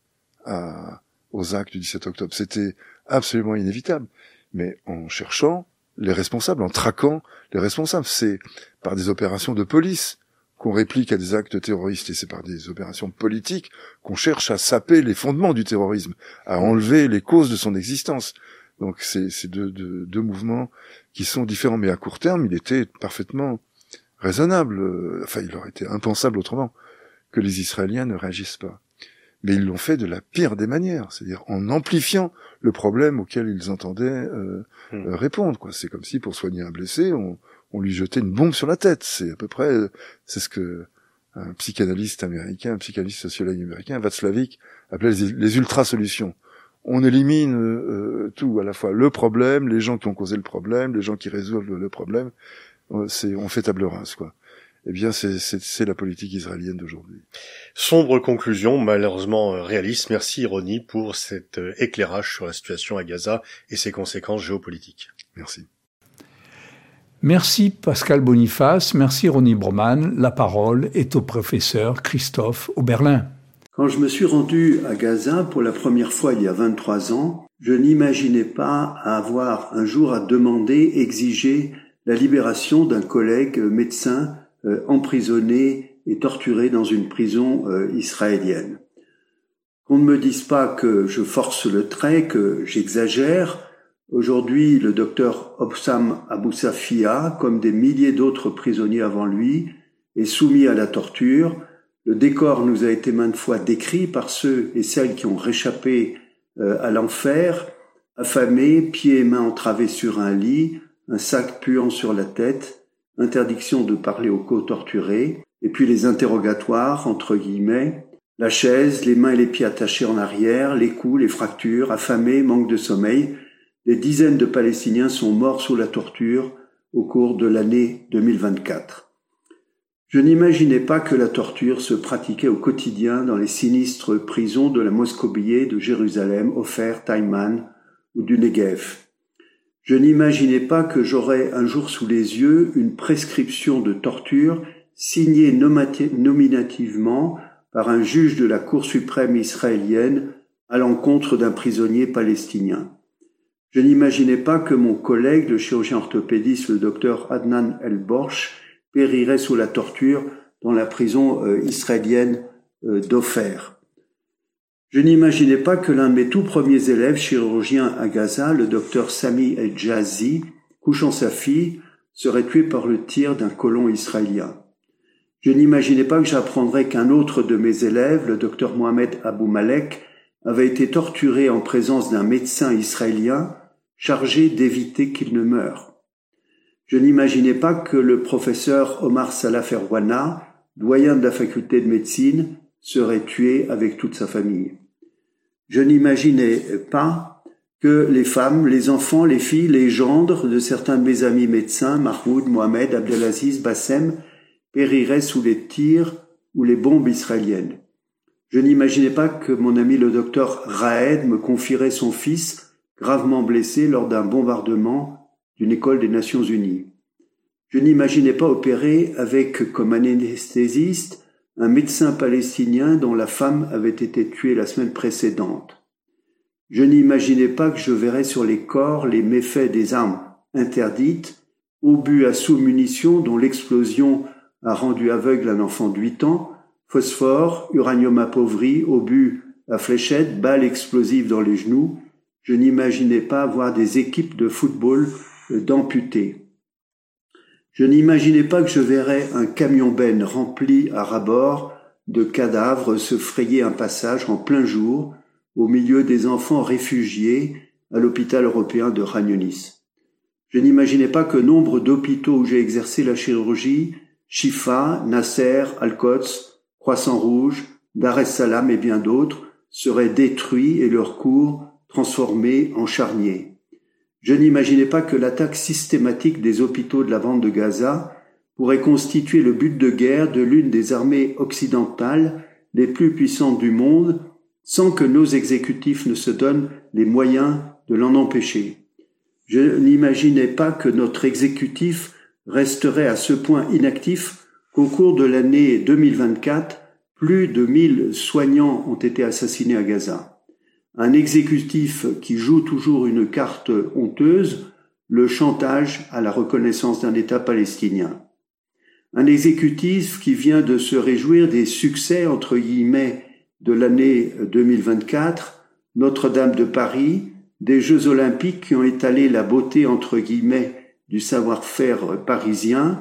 aux actes du 17 octobre. C'était absolument inévitable. Mais en cherchant les responsables, en traquant les responsables, c'est par des opérations de police qu'on réplique à des actes terroristes, et c'est par des opérations politiques qu'on cherche à saper les fondements du terrorisme, à enlever les causes de son existence. Donc c'est deux mouvements qui sont différents, mais à court terme, il était parfaitement raisonnable, il aurait été impensable autrement, que les Israéliens ne réagissent pas. Mais ils l'ont fait de la pire des manières, c'est-à-dire en amplifiant le problème auquel ils entendaient répondre, quoi. C'est comme si pour soigner un blessé, on lui jetait une bombe sur la tête. C'est à peu près, c'est ce que un psychanalyste sociologue américain, Václavic, appelait les ultra-solutions. On élimine tout, à la fois le problème, les gens qui ont causé le problème, les gens qui résolvent le problème. On fait table rase, quoi. Eh bien, c'est la politique israélienne d'aujourd'hui. Sombre conclusion, malheureusement réaliste. Merci Ronnie pour cet éclairage sur la situation à Gaza et ses conséquences géopolitiques. Merci. Merci Pascal Boniface, merci Ronnie Broman. La parole est au professeur Christophe Oberlin. Quand je me suis rendu à Gaza pour la première fois il y a 23 ans, je n'imaginais pas avoir un jour à demander, exiger la libération d'un collègue médecin emprisonné et torturé dans une prison israélienne. Qu'on ne me dise pas que je force le trait, que j'exagère. Aujourd'hui, le docteur Hossam Abou Safia, comme des milliers d'autres prisonniers avant lui, est soumis à la torture. Le décor nous a été maintes fois décrit par ceux et celles qui ont réchappé à l'enfer, affamé, pieds et mains entravés sur un lit, un sac puant sur la tête, interdiction de parler aux co-torturés, et puis les interrogatoires, entre guillemets, la chaise, les mains et les pieds attachés en arrière, les coups, les fractures, affamés, manque de sommeil. Des dizaines de Palestiniens sont morts sous la torture au cours de l'année 2024. Je n'imaginais pas que la torture se pratiquait au quotidien dans les sinistres prisons de la Moscobie, de Jérusalem, Ofer, Taïman ou du Negev. Je n'imaginais pas que j'aurais un jour sous les yeux une prescription de torture signée nominativement par un juge de la Cour suprême israélienne à l'encontre d'un prisonnier palestinien. Je n'imaginais pas que mon collègue, le chirurgien orthopédiste, le docteur Adnan El-Borch, périrait sous la torture dans la prison israélienne d'Ofer. Je n'imaginais pas que l'un de mes tout premiers élèves, chirurgien à Gaza, le docteur Sami El-Jazi, couchant sa fille, serait tué par le tir d'un colon israélien. Je n'imaginais pas que j'apprendrais qu'un autre de mes élèves, le docteur Mohamed Abou Malek, avait été torturé en présence d'un médecin israélien chargé d'éviter qu'il ne meure. Je n'imaginais pas que le professeur Omar Salah Ferwana, doyen de la faculté de médecine, serait tué avec toute sa famille. Je n'imaginais pas que les femmes, les enfants, les filles, les gendres de certains de mes amis médecins, Mahmoud, Mohamed, Abdelaziz, Bassem, périraient sous les tirs ou les bombes israéliennes. Je n'imaginais pas que mon ami le docteur Raed me confierait son fils gravement blessé lors d'un bombardement d'une école des Nations Unies. Je n'imaginais pas opérer avec comme anesthésiste un médecin palestinien dont la femme avait été tuée la semaine précédente. Je n'imaginais pas que je verrais sur les corps les méfaits des armes interdites, obus à sous-munitions dont l'explosion a rendu aveugle un enfant de 8 ans, phosphore, uranium appauvri, obus à fléchettes, balles explosives dans les genoux. Je n'imaginais pas voir des équipes de football d'amputés. Je n'imaginais pas que je verrais un camion-benne rempli à ras-bord de cadavres se frayer un passage en plein jour au milieu des enfants réfugiés à l'hôpital européen de Khan Younis. Je n'imaginais pas que nombre d'hôpitaux où j'ai exercé la chirurgie, Shifa, Nasser, Al-Quds, Croissant-Rouge, Dar es-Salam et bien d'autres, seraient détruits et leurs cours transformés en charniers. Je n'imaginais pas que l'attaque systématique des hôpitaux de la bande de Gaza pourrait constituer le but de guerre de l'une des armées occidentales les plus puissantes du monde, sans que nos exécutifs ne se donnent les moyens de l'en empêcher. Je n'imaginais pas que notre exécutif resterait à ce point inactif qu'au cours de l'année 2024, plus de 1000 soignants ont été assassinés à Gaza. Un exécutif qui joue toujours une carte honteuse, le chantage à la reconnaissance d'un État palestinien. Un exécutif qui vient de se réjouir des succès, entre guillemets, de l'année 2024, Notre-Dame de Paris, des Jeux Olympiques qui ont étalé la beauté, entre guillemets, du savoir-faire parisien.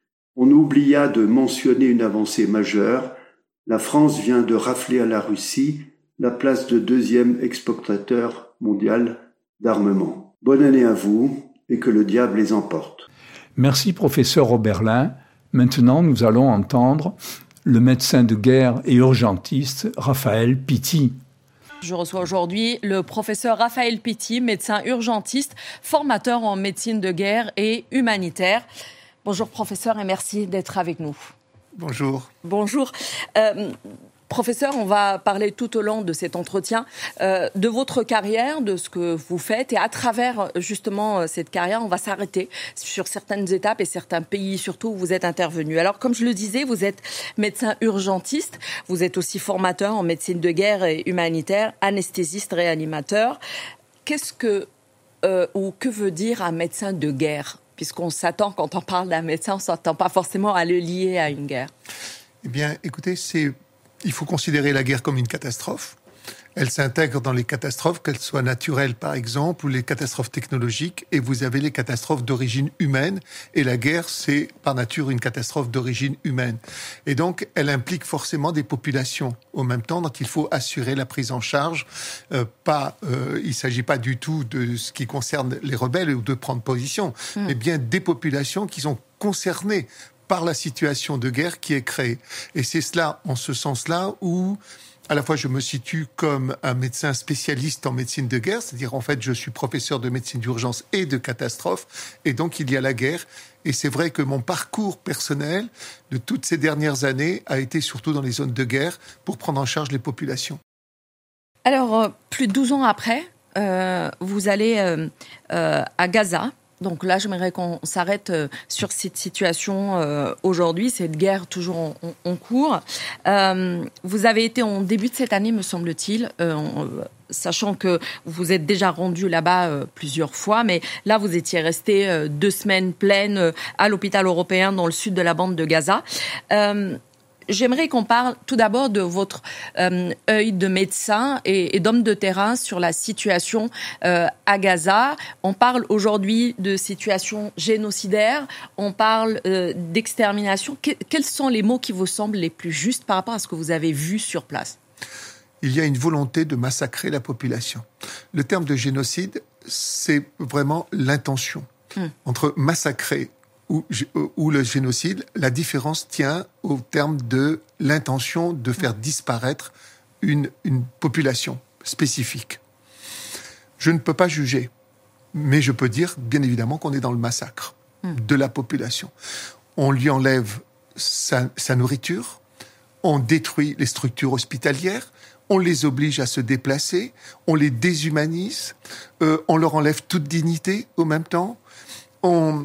On oublia de mentionner une avancée majeure. La France vient de rafler à la Russie la place de deuxième exportateur mondial d'armement. Bonne année à vous et que le diable les emporte. Merci professeur Oberlin. Maintenant, nous allons entendre le médecin de guerre et urgentiste Raphaël Pitti. Je reçois aujourd'hui le professeur Raphaël Pitti, médecin urgentiste, formateur en médecine de guerre et humanitaire. Bonjour professeur et merci d'être avec nous. Bonjour. Bonjour. Professeur, on va parler tout au long de cet entretien de votre carrière, de ce que vous faites. Et à travers justement cette carrière, on va s'arrêter sur certaines étapes et certains pays surtout où vous êtes intervenu. Alors comme je le disais, vous êtes médecin urgentiste, vous êtes aussi formateur en médecine de guerre et humanitaire, anesthésiste, réanimateur. Qu'est-ce que ou que veut dire un médecin de guerre ? Puisqu'on s'attend, quand on parle d'un médecin, on ne s'attend pas forcément à le lier à une guerre. Eh bien, écoutez, il faut considérer la guerre comme une catastrophe. Elle s'intègre dans les catastrophes, qu'elles soient naturelles par exemple, ou les catastrophes technologiques, et vous avez les catastrophes d'origine humaine, et la guerre, c'est par nature une catastrophe d'origine humaine. Et donc, elle implique forcément des populations au même temps, dont il faut assurer la prise en charge. Il ne s'agit pas du tout de ce qui concerne les rebelles ou de prendre position, mais bien des populations qui sont concernées par la situation de guerre qui est créée. Et c'est cela, en ce sens-là, où à la fois je me situe comme un médecin spécialiste en médecine de guerre, c'est-à-dire en fait je suis professeur de médecine d'urgence et de catastrophe, et donc il y a la guerre. Et c'est vrai que mon parcours personnel de toutes ces dernières années a été surtout dans les zones de guerre pour prendre en charge les populations. Alors, plus de 12 ans après, vous allez à Gaza. Donc là, j'aimerais qu'on s'arrête sur cette situation aujourd'hui, cette guerre toujours en cours. Vous avez été en début de cette année, me semble-t-il, sachant que vous êtes déjà rendu là-bas plusieurs fois, mais là, vous étiez resté 2 semaines pleines à l'hôpital européen dans le sud de la bande de Gaza. J'aimerais qu'on parle tout d'abord de votre œil de médecin et d'homme de terrain sur la situation à Gaza. On parle aujourd'hui de situation génocidaire, on parle d'extermination. Quels sont les mots qui vous semblent les plus justes par rapport à ce que vous avez vu sur place ? Il y a une volonté de massacrer la population. Le terme de génocide, c'est vraiment l'intention. Entre massacrer ou le génocide, la différence tient au terme de l'intention de faire disparaître une population spécifique. Je ne peux pas juger, mais je peux dire, bien évidemment, qu'on est dans le massacre de la population. On lui enlève sa nourriture, on détruit les structures hospitalières, on les oblige à se déplacer, on les déshumanise, on leur enlève toute dignité au même temps. On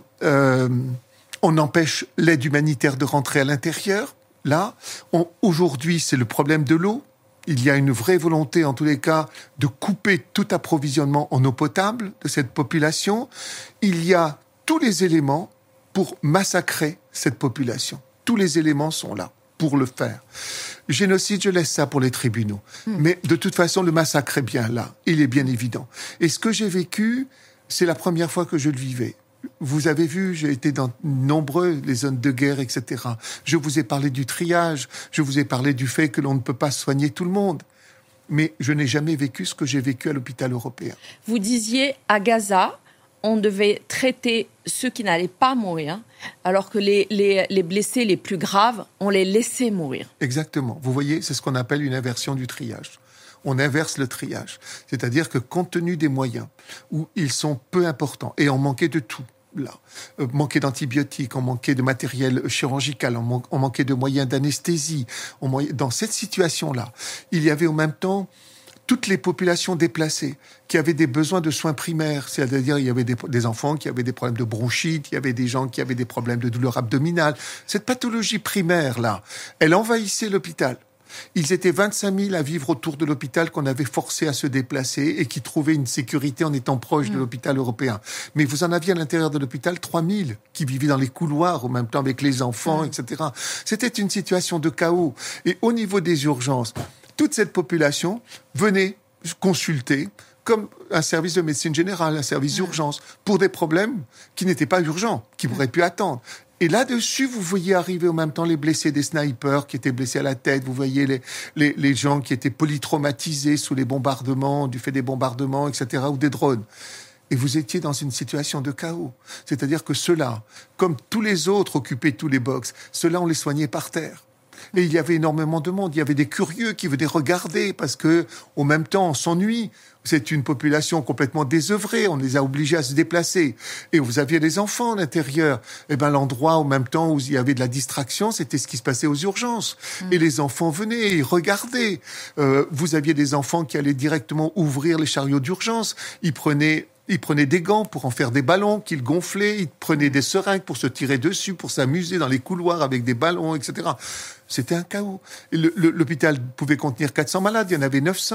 empêche l'aide humanitaire de rentrer à l'intérieur. Là, aujourd'hui, c'est le problème de l'eau. Il y a une vraie volonté, en tous les cas, de couper tout approvisionnement en eau potable de cette population. Il y a tous les éléments pour massacrer cette population. Tous les éléments sont là pour le faire. Génocide, je laisse ça pour les tribunaux. Mais de toute façon, le massacre est bien là. Il est bien évident. Et ce que j'ai vécu, c'est la première fois que je le vivais. Vous avez vu, j'ai été dans nombreuses les zones de guerre, etc. Je vous ai parlé du triage, je vous ai parlé du fait que l'on ne peut pas soigner tout le monde. Mais je n'ai jamais vécu ce que j'ai vécu à l'hôpital européen. Vous disiez, à Gaza, on devait traiter ceux qui n'allaient pas mourir, alors que les blessés les plus graves, on les laissait mourir. Exactement. Vous voyez, c'est ce qu'on appelle une inversion du triage. On inverse le triage. C'est-à-dire que compte tenu des moyens, où ils sont peu importants, et on manquait de tout, là. On manquait d'antibiotiques, on manquait de matériel chirurgical, on manquait de moyens d'anesthésie. Dans cette situation-là, il y avait en même temps toutes les populations déplacées qui avaient des besoins de soins primaires, c'est-à-dire il y avait des enfants qui avaient des problèmes de bronchite, il y avait des gens qui avaient des problèmes de douleurs abdominales. Cette pathologie primaire-là, elle envahissait l'hôpital. Ils étaient 25 000 à vivre autour de l'hôpital qu'on avait forcé à se déplacer et qui trouvaient une sécurité en étant proches de l'hôpital européen. Mais vous en aviez à l'intérieur de l'hôpital 3 000 qui vivaient dans les couloirs en même temps avec les enfants, etc. C'était une situation de chaos. Et au niveau des urgences, toute cette population venait consulter comme un service de médecine générale, un service d'urgence, pour des problèmes qui n'étaient pas urgents, qui auraient pu attendre. Et là-dessus, vous voyez arriver en même temps les blessés des snipers qui étaient blessés à la tête, vous voyez les gens qui étaient polytraumatisés sous les bombardements, du fait des bombardements, etc., ou des drones. Et vous étiez dans une situation de chaos. C'est-à-dire que ceux-là, comme tous les autres occupaient tous les box, ceux-là, on les soignait par terre. Et il y avait énormément de monde. Il y avait des curieux qui venaient regarder parce que, au même temps, on s'ennuie. C'est une population complètement désœuvrée. On les a obligés à se déplacer. Et vous aviez les enfants à l'intérieur. Et ben, l'endroit, au même temps où il y avait de la distraction, c'était ce qui se passait aux urgences. Et les enfants venaient et regardaient. Vous aviez des enfants qui allaient directement ouvrir les chariots d'urgence. Ils prenaient des gants pour en faire des ballons qu'ils gonflaient. Ils prenaient des seringues pour se tirer dessus, pour s'amuser dans les couloirs avec des ballons, etc. C'était un chaos. Et l'hôpital pouvait contenir 400 malades. Il y en avait 900.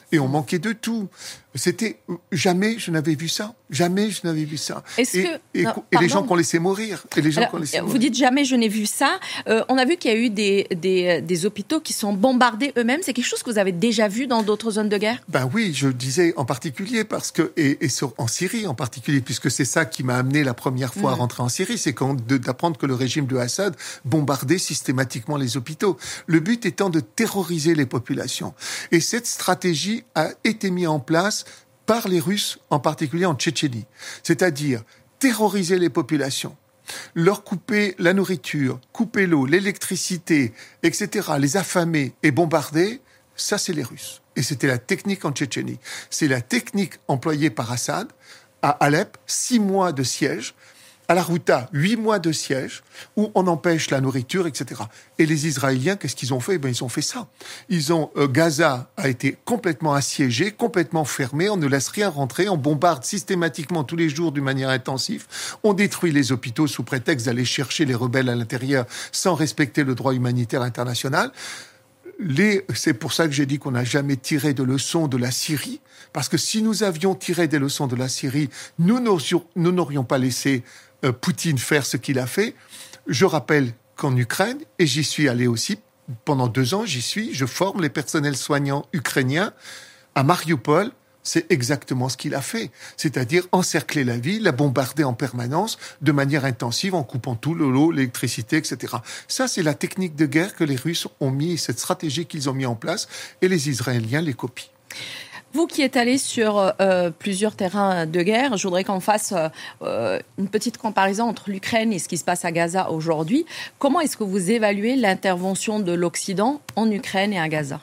Et on manquait de tout. C'était jamais je n'avais vu ça. Jamais je n'avais vu ça. Est-ce Et que les gens qu'on laissait mourir. Et les gens Alors, qu'on laissait vous mourir. dites jamais je n'ai vu ça. On a vu qu'il y a eu des hôpitaux qui sont bombardés eux-mêmes. C'est quelque chose que vous avez déjà vu dans d'autres zones de guerre? Ben oui, je le disais en particulier parce que en Syrie en particulier, puisque c'est ça qui m'a amené la première fois à rentrer en Syrie, c'est d'apprendre que le régime de Assad bombardait systématiquement les hôpitaux. Le but étant de terroriser les populations. Et cette stratégie a été mise en place par les Russes, en particulier en Tchétchénie. C'est-à-dire terroriser les populations, leur couper la nourriture, couper l'eau, l'électricité, etc., les affamer et bombarder, ça c'est les Russes. Et c'était la technique en Tchétchénie. C'est la technique employée par Assad à Alep, 6 mois de siège, à la Ghouta, 8 mois de siège, où on empêche la nourriture, etc. Et les Israéliens, qu'est-ce qu'ils ont fait? Ils ont fait ça. Gaza a été complètement assiégé, complètement fermé, on ne laisse rien rentrer, on bombarde systématiquement tous les jours d'une manière intensive, on détruit les hôpitaux sous prétexte d'aller chercher les rebelles à l'intérieur sans respecter le droit humanitaire international. C'est pour ça que j'ai dit qu'on n'a jamais tiré de leçons de la Syrie, parce que si nous avions tiré des leçons de la Syrie, nous n'aurions pas laissé Poutine faire ce qu'il a fait. Je rappelle qu'en Ukraine, et j'y suis allé aussi, pendant 2 ans, je forme les personnels soignants ukrainiens à Mariupol. C'est exactement ce qu'il a fait. C'est-à-dire encercler la ville, la bombarder en permanence, de manière intensive, en coupant tout, l'eau, l'électricité, etc. Ça, c'est la technique de guerre que les Russes ont mis, cette stratégie qu'ils ont mis en place, et les Israéliens les copient. Vous qui êtes allé sur plusieurs terrains de guerre, je voudrais qu'on fasse une petite comparaison entre l'Ukraine et ce qui se passe à Gaza aujourd'hui. Comment est-ce que vous évaluez l'intervention de l'Occident en Ukraine et à Gaza?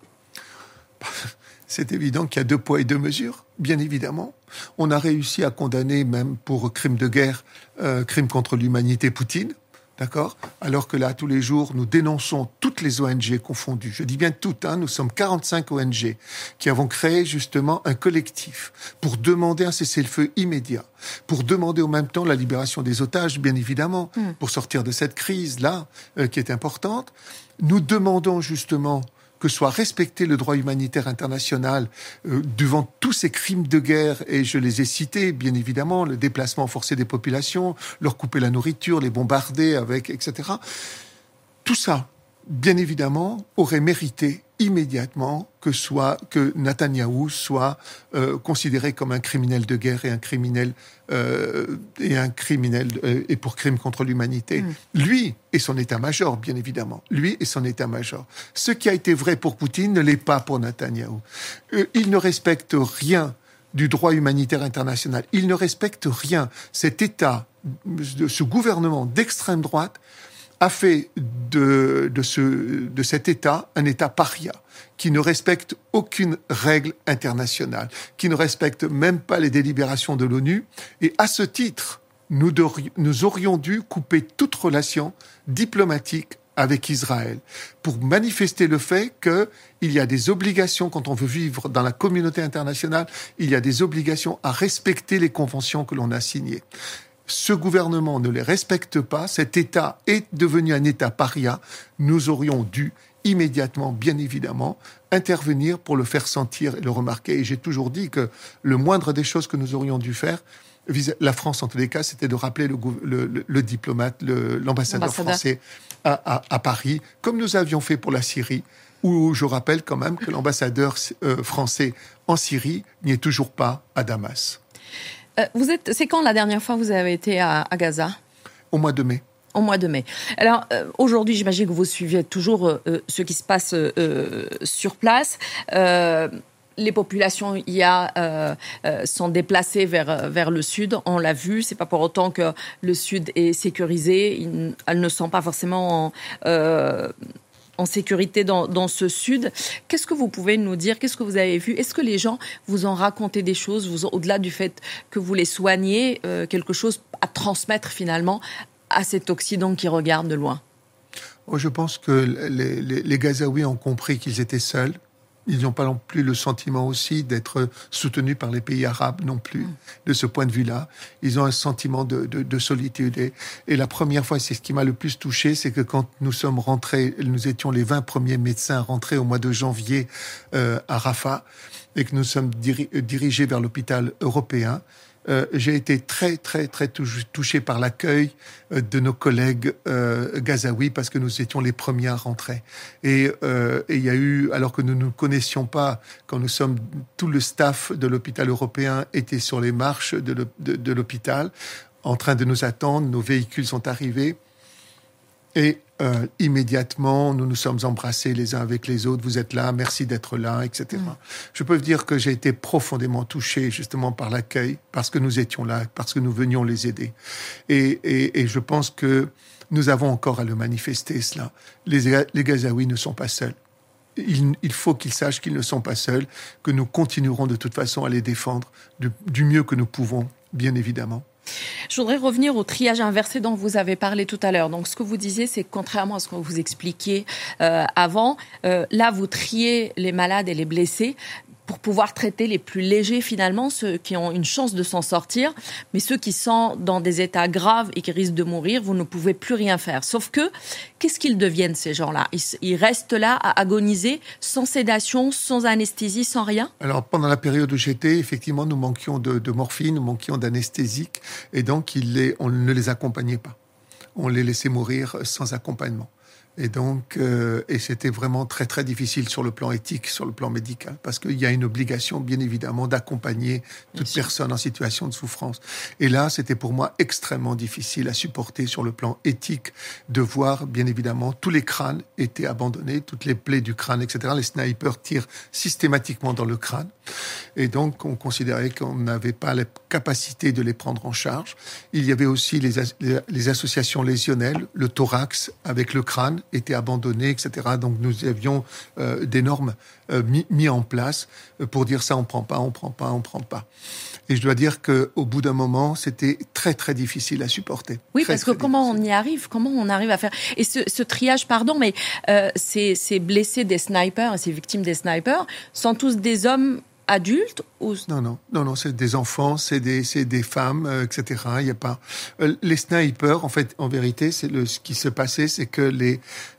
C'est évident qu'il y a 2 poids et 2 mesures, bien évidemment. On a réussi à condamner, même pour crime de guerre, crime contre l'humanité, Poutine. D'accord? Alors que là, tous les jours, nous dénonçons toutes les ONG confondues. Je dis bien toutes, nous sommes 45 ONG qui avons créé justement un collectif pour demander un cessez-le-feu immédiat, pour demander en même temps la libération des otages, bien évidemment, pour sortir de cette crise-là, qui est importante. Nous demandons justement que soit respecté le droit humanitaire international devant tous ces crimes de guerre, et je les ai cités, bien évidemment, le déplacement forcé des populations, leur couper la nourriture, les bombarder avec, etc. Tout ça, bien évidemment, aurait mérité immédiatement que Netanyahou soit considéré comme un criminel de guerre et pour crime contre l'humanité. Lui et son état-major, bien évidemment. Lui et son état-major. Ce qui a été vrai pour Poutine ne l'est pas pour Netanyahou. Il ne respecte rien du droit humanitaire international. Il ne respecte rien. Cet État, ce gouvernement d'extrême droite, a fait de cet État un État paria, qui ne respecte aucune règle internationale, qui ne respecte même pas les délibérations de l'ONU. Et à ce titre, nous aurions dû couper toute relation diplomatique avec Israël, pour manifester le fait qu'il y a des obligations, quand on veut vivre dans la communauté internationale, il y a des obligations à respecter les conventions que l'on a signées. Ce gouvernement ne les respecte pas, cet État est devenu un État paria. Nous aurions dû immédiatement, bien évidemment, intervenir pour le faire sentir et le remarquer. Et j'ai toujours dit que le moindre des choses que nous aurions dû faire, la France en tous les cas, c'était de rappeler le diplomate, l'ambassadeur français à Paris, comme nous avions fait pour la Syrie, où je rappelle quand même que l'ambassadeur français en Syrie n'y est toujours pas à Damas. C'est quand la dernière fois vous avez été à Gaza? Au mois de mai. Au mois de mai. Alors, aujourd'hui, j'imagine que vous suivez toujours ce qui se passe sur place. Les populations sont déplacées vers le sud. On l'a vu. C'est pas pour autant que le sud est sécurisé. Elles ne sont pas forcément en sécurité dans ce sud. Qu'est-ce que vous pouvez nous dire? Qu'est-ce que vous avez vu? Est-ce que les gens vous ont raconté des choses, au-delà du fait que vous les soignez, quelque chose à transmettre finalement à cet Occident qui regarde de loin? Je pense que les Gazaouis ont compris qu'ils étaient seuls, Ils n'ont pas non plus le sentiment aussi d'être soutenus par les pays arabes non plus. De ce point de vue-là, ils ont un sentiment de solitude. Et la première fois, c'est ce qui m'a le plus touché, c'est que quand nous sommes rentrés, nous étions les 20 premiers médecins rentrés au mois de janvier à Rafah, et que nous sommes dirigés vers l'hôpital européen. J'ai été très touché par l'accueil de nos collègues gazaouis parce que nous étions les premiers à rentrer. Et il y a eu, alors que nous ne nous connaissions pas, quand nous sommes, tout le staff de l'hôpital européen était sur les marches de l'hôpital, en train de nous attendre. Nos véhicules sont arrivés. Et immédiatement, nous nous sommes embrassés les uns avec les autres. Vous êtes là, merci d'être là, etc. Je peux vous dire que j'ai été profondément touché justement par l'accueil, parce que nous étions là, parce que nous venions les aider. Et je pense que nous avons encore à le manifester, cela. Les Gazaouis ne sont pas seuls. Il faut qu'ils sachent qu'ils ne sont pas seuls, que nous continuerons de toute façon à les défendre du mieux que nous pouvons, bien évidemment. Je voudrais revenir au triage inversé dont vous avez parlé tout à l'heure. Donc, ce que vous disiez, c'est que contrairement à ce que vous expliquiez avant, là, vous triez les malades et les blessés pour pouvoir traiter les plus légers, finalement, ceux qui ont une chance de s'en sortir. Mais ceux qui sont dans des états graves et qui risquent de mourir, vous ne pouvez plus rien faire. Sauf que, qu'est-ce qu'ils deviennent, ces gens-là ? Ils restent là à agoniser, sans sédation, sans anesthésie, sans rien ? Alors, pendant la période où j'étais, effectivement, nous manquions de morphine, nous manquions d'anesthésique, et donc on ne les accompagnait pas. On les laissait mourir sans accompagnement. Et donc, et c'était vraiment très difficile sur le plan éthique, sur le plan médical, parce qu'il y a une obligation, bien évidemment, d'accompagner toute personne en situation de souffrance. Et là, c'était pour moi extrêmement difficile à supporter sur le plan éthique, de voir, bien évidemment, tous les crânes étaient abandonnés, toutes les plaies du crâne, etc. Les snipers tirent systématiquement dans le crâne. Et donc, on considérait qu'on n'avait pas la capacité de les prendre en charge. Il y avait aussi les associations lésionnelles, le thorax avec le crâne était abandonné, etc. Donc, nous avions des normes mis en place pour dire ça, on prend pas. Et je dois dire qu'au bout d'un moment, c'était très difficile à supporter. Oui, parce que comment on y arrive ? Comment on arrive à faire ? Et ce triage, pardon, mais ces blessés des snipers, ces victimes des snipers, sont tous des hommes adultes ou... Non, c'est des enfants, c'est des femmes, etc. Il y a pas les snipers. En fait, en vérité, ce qui se passait, c'est que les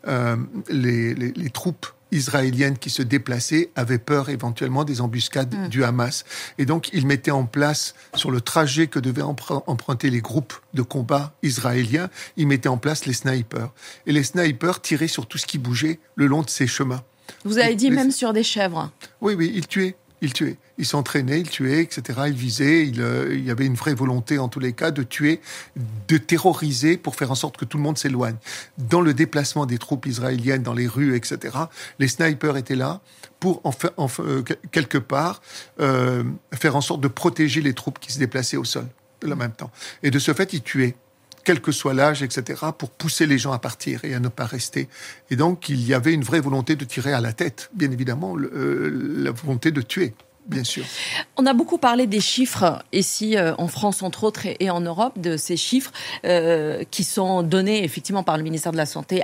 troupes israéliennes qui se déplaçaient avaient peur éventuellement des embuscades du Hamas. Et donc, ils mettaient en place, sur le trajet que devaient emprunter les groupes de combat israéliens, ils mettaient en place les snipers. Et les snipers tiraient sur tout ce qui bougeait le long de ces chemins. Vous avez dit même sur des chèvres. Oui, ils tuaient. Ils s'entraînaient, ils tuaient, etc. Ils visaient. Il y avait une vraie volonté, en tous les cas, de tuer, de terroriser pour faire en sorte que tout le monde s'éloigne. Dans le déplacement des troupes israéliennes dans les rues, etc., les snipers étaient là pour, quelque part, faire en sorte de protéger les troupes qui se déplaçaient au sol, en même temps. Et de ce fait, ils tuaient, quel que soit l'âge, etc., pour pousser les gens à partir et à ne pas rester. Et donc, il y avait une vraie volonté de tirer à la tête, bien évidemment, la volonté de tuer. Bien sûr. On a beaucoup parlé des chiffres ici en France, entre autres, et en Europe, de ces chiffres qui sont donnés effectivement par le ministère de la Santé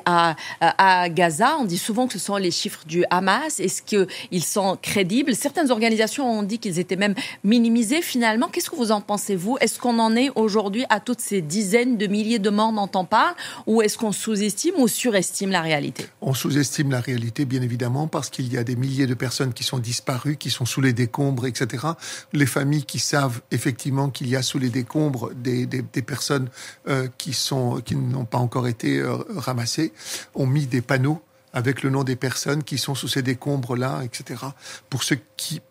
à Gaza. On dit souvent que ce sont les chiffres du Hamas. Est-ce qu'ils sont crédibles ? Certaines organisations ont dit qu'ils étaient même minimisés finalement. Qu'est-ce que vous en pensez, vous ? Est-ce qu'on en est aujourd'hui à toutes ces dizaines de milliers de morts dont on parle ? Ou est-ce qu'on sous-estime ou surestime la réalité ? On sous-estime la réalité, bien évidemment, parce qu'il y a des milliers de personnes qui sont disparues, qui sont sous les décombres, etc. Les familles qui savent effectivement qu'il y a sous les décombres des personnes qui n'ont pas encore été ramassées, ont mis des panneaux avec le nom des personnes qui sont sous ces décombres-là, etc. Pour ceux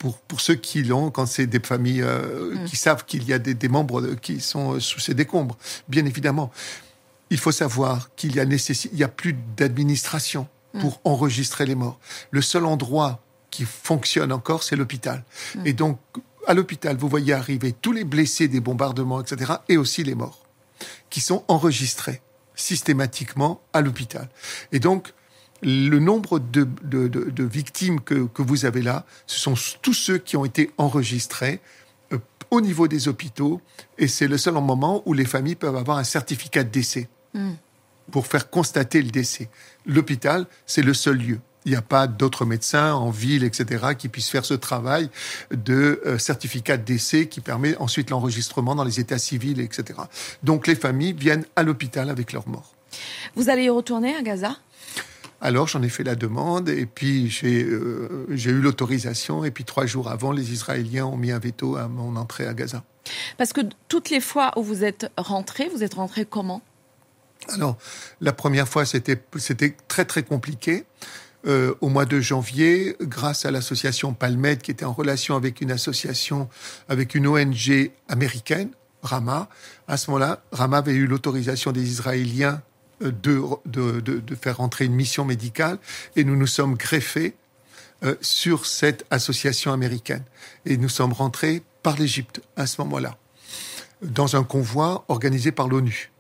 qui l'ont, quand c'est des familles qui savent qu'il y a des membres qui sont sous ces décombres, bien évidemment. Il faut savoir qu'il y a plus d'administration pour enregistrer les morts. Le seul endroit qui fonctionne encore, c'est l'hôpital. Et donc, à l'hôpital, vous voyez arriver tous les blessés des bombardements, etc., et aussi les morts, qui sont enregistrés systématiquement à l'hôpital. Et donc, le nombre de victimes que vous avez là, ce sont tous ceux qui ont été enregistrés au niveau des hôpitaux, et c'est le seul moment où les familles peuvent avoir un certificat de décès pour faire constater le décès. L'hôpital, c'est le seul lieu. Il n'y a pas d'autres médecins en ville, etc., qui puissent faire ce travail de certificat de décès qui permet ensuite l'enregistrement dans les états civils, etc. Donc les familles viennent à l'hôpital avec leurs morts. Vous allez y retourner à Gaza ? Alors j'en ai fait la demande et puis j'ai eu l'autorisation et puis 3 jours avant, les Israéliens ont mis un veto à mon entrée à Gaza. Parce que toutes les fois où vous êtes rentré comment ? Alors la première fois c'était très très compliqué. Au mois de janvier, grâce à l'association Palmed qui était en relation avec une association, avec une ONG américaine, Rama, à ce moment-là, Rama avait eu l'autorisation des Israéliens de faire entrer une mission médicale et nous nous sommes greffés sur cette association américaine. Et nous sommes rentrés par l'Égypte à ce moment-là, dans un convoi organisé par l'ONU.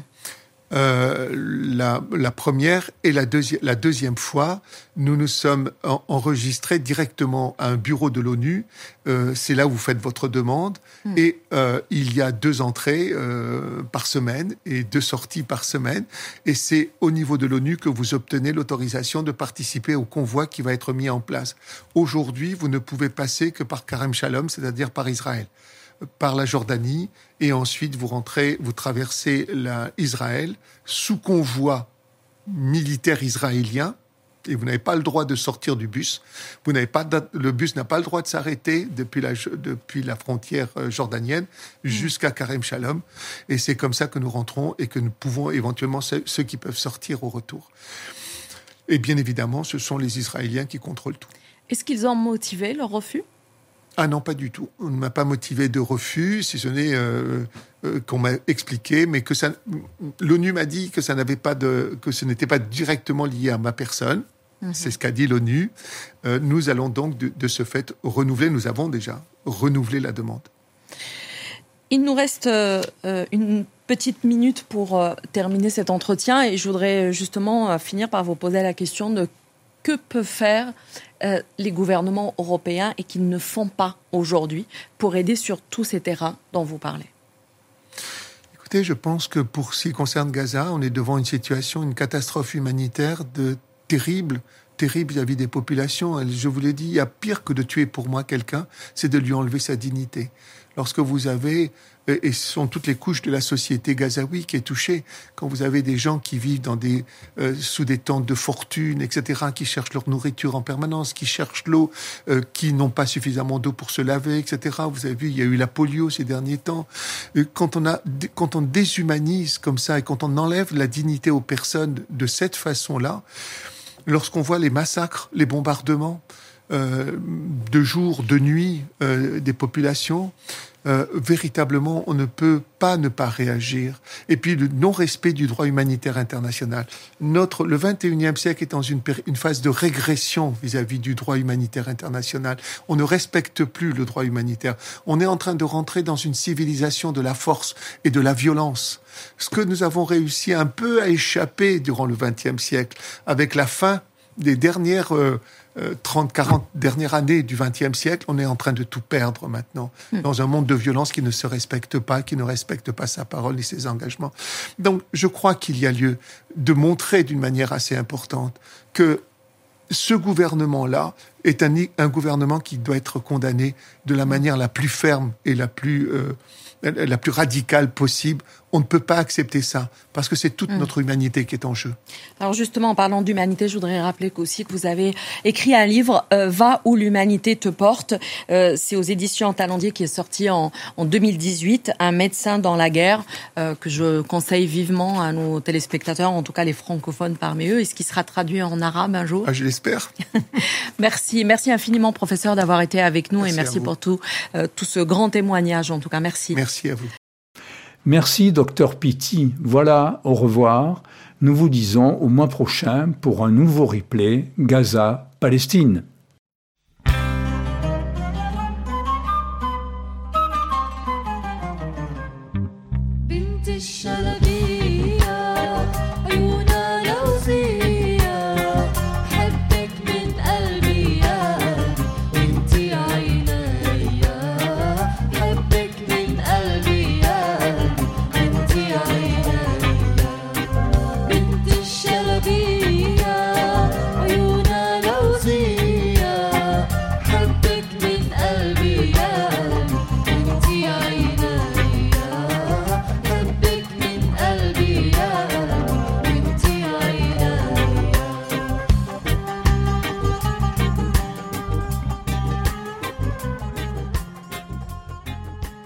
La première et la deuxième fois, nous nous sommes enregistrés directement à un bureau de l'ONU. C'est là où vous faites votre demande. Et il y a 2 entrées par semaine et 2 sorties par semaine. Et c'est au niveau de l'ONU que vous obtenez l'autorisation de participer au convoi qui va être mis en place. Aujourd'hui, vous ne pouvez passer que par Karem Shalom, c'est-à-dire par Israël, par la Jordanie, et ensuite vous traversez Israël sous convoi militaire israélien, et vous n'avez pas le droit de sortir du bus. Le bus n'a pas le droit de s'arrêter depuis la frontière jordanienne jusqu'à Karem Shalom, et c'est comme ça que nous rentrons et que nous pouvons éventuellement ceux qui peuvent sortir au retour. Et bien évidemment, ce sont les Israéliens qui contrôlent tout. Est-ce qu'ils ont motivé leur refus ? Ah non, pas du tout. On ne m'a pas motivé de refus, si ce n'est qu'on m'a expliqué, mais que l'ONU m'a dit que que ce n'était pas directement lié à ma personne. C'est ce qu'a dit l'ONU. Nous allons donc de ce fait renouveler. Nous avons déjà renouvelé la demande. Il nous reste une petite minute pour terminer cet entretien, et je voudrais justement finir par vous poser la question de que peuvent faire les gouvernements européens et qu'ils ne font pas aujourd'hui pour aider sur tous ces terrains dont vous parlez. Écoutez, je pense que pour ce qui concerne Gaza, on est devant une catastrophe humanitaire terrible vis-à-vis des populations. Je vous l'ai dit, il y a pire que de tuer pour moi quelqu'un, c'est de lui enlever sa dignité. Lorsque vous avez, et ce sont toutes les couches de la société gazaoui qui est touchée, quand vous avez des gens qui vivent sous des tentes de fortune, etc., qui cherchent leur nourriture en permanence, qui cherchent l'eau, qui n'ont pas suffisamment d'eau pour se laver, etc. Vous avez vu, il y a eu la polio ces derniers temps. Quand on déshumanise comme ça et quand on enlève la dignité aux personnes de cette façon-là, lorsqu'on voit les massacres, les bombardements, de jour, de nuit, des populations, véritablement, on ne peut pas ne pas réagir. Et puis, le non-respect du droit humanitaire international. Le 21e siècle est dans une phase de régression vis-à-vis du droit humanitaire international. On ne respecte plus le droit humanitaire. On est en train de rentrer dans une civilisation de la force et de la violence. Ce que nous avons réussi un peu à échapper durant le 20e siècle, avec la fin des dernières 30-40 dernières années du XXe siècle, on est en train de tout perdre maintenant, dans un monde de violence qui ne se respecte pas, qui ne respecte pas sa parole et ses engagements. Donc, je crois qu'il y a lieu de montrer d'une manière assez importante que ce gouvernement-là est un gouvernement qui doit être condamné de la manière la plus ferme et la plus radicale possible. On ne peut pas accepter ça, parce que c'est toute notre humanité qui est en jeu. Alors justement, en parlant d'humanité, je voudrais rappeler aussi que vous avez écrit un livre, Va où l'humanité te porte. C'est aux éditions Talendier qui est sorti en 2018, Un médecin dans la guerre, que je conseille vivement à nos téléspectateurs, en tout cas les francophones parmi eux, et ce qui sera traduit en arabe un jour. Ah, je l'espère. Merci infiniment, professeur, d'avoir été avec nous, merci et merci pour tout ce grand témoignage, en tout cas. Merci. Merci à vous. Merci, Dr Pitti. Voilà, au revoir. Nous vous disons au mois prochain pour un nouveau replay Gaza-Palestine. بنت الشلبي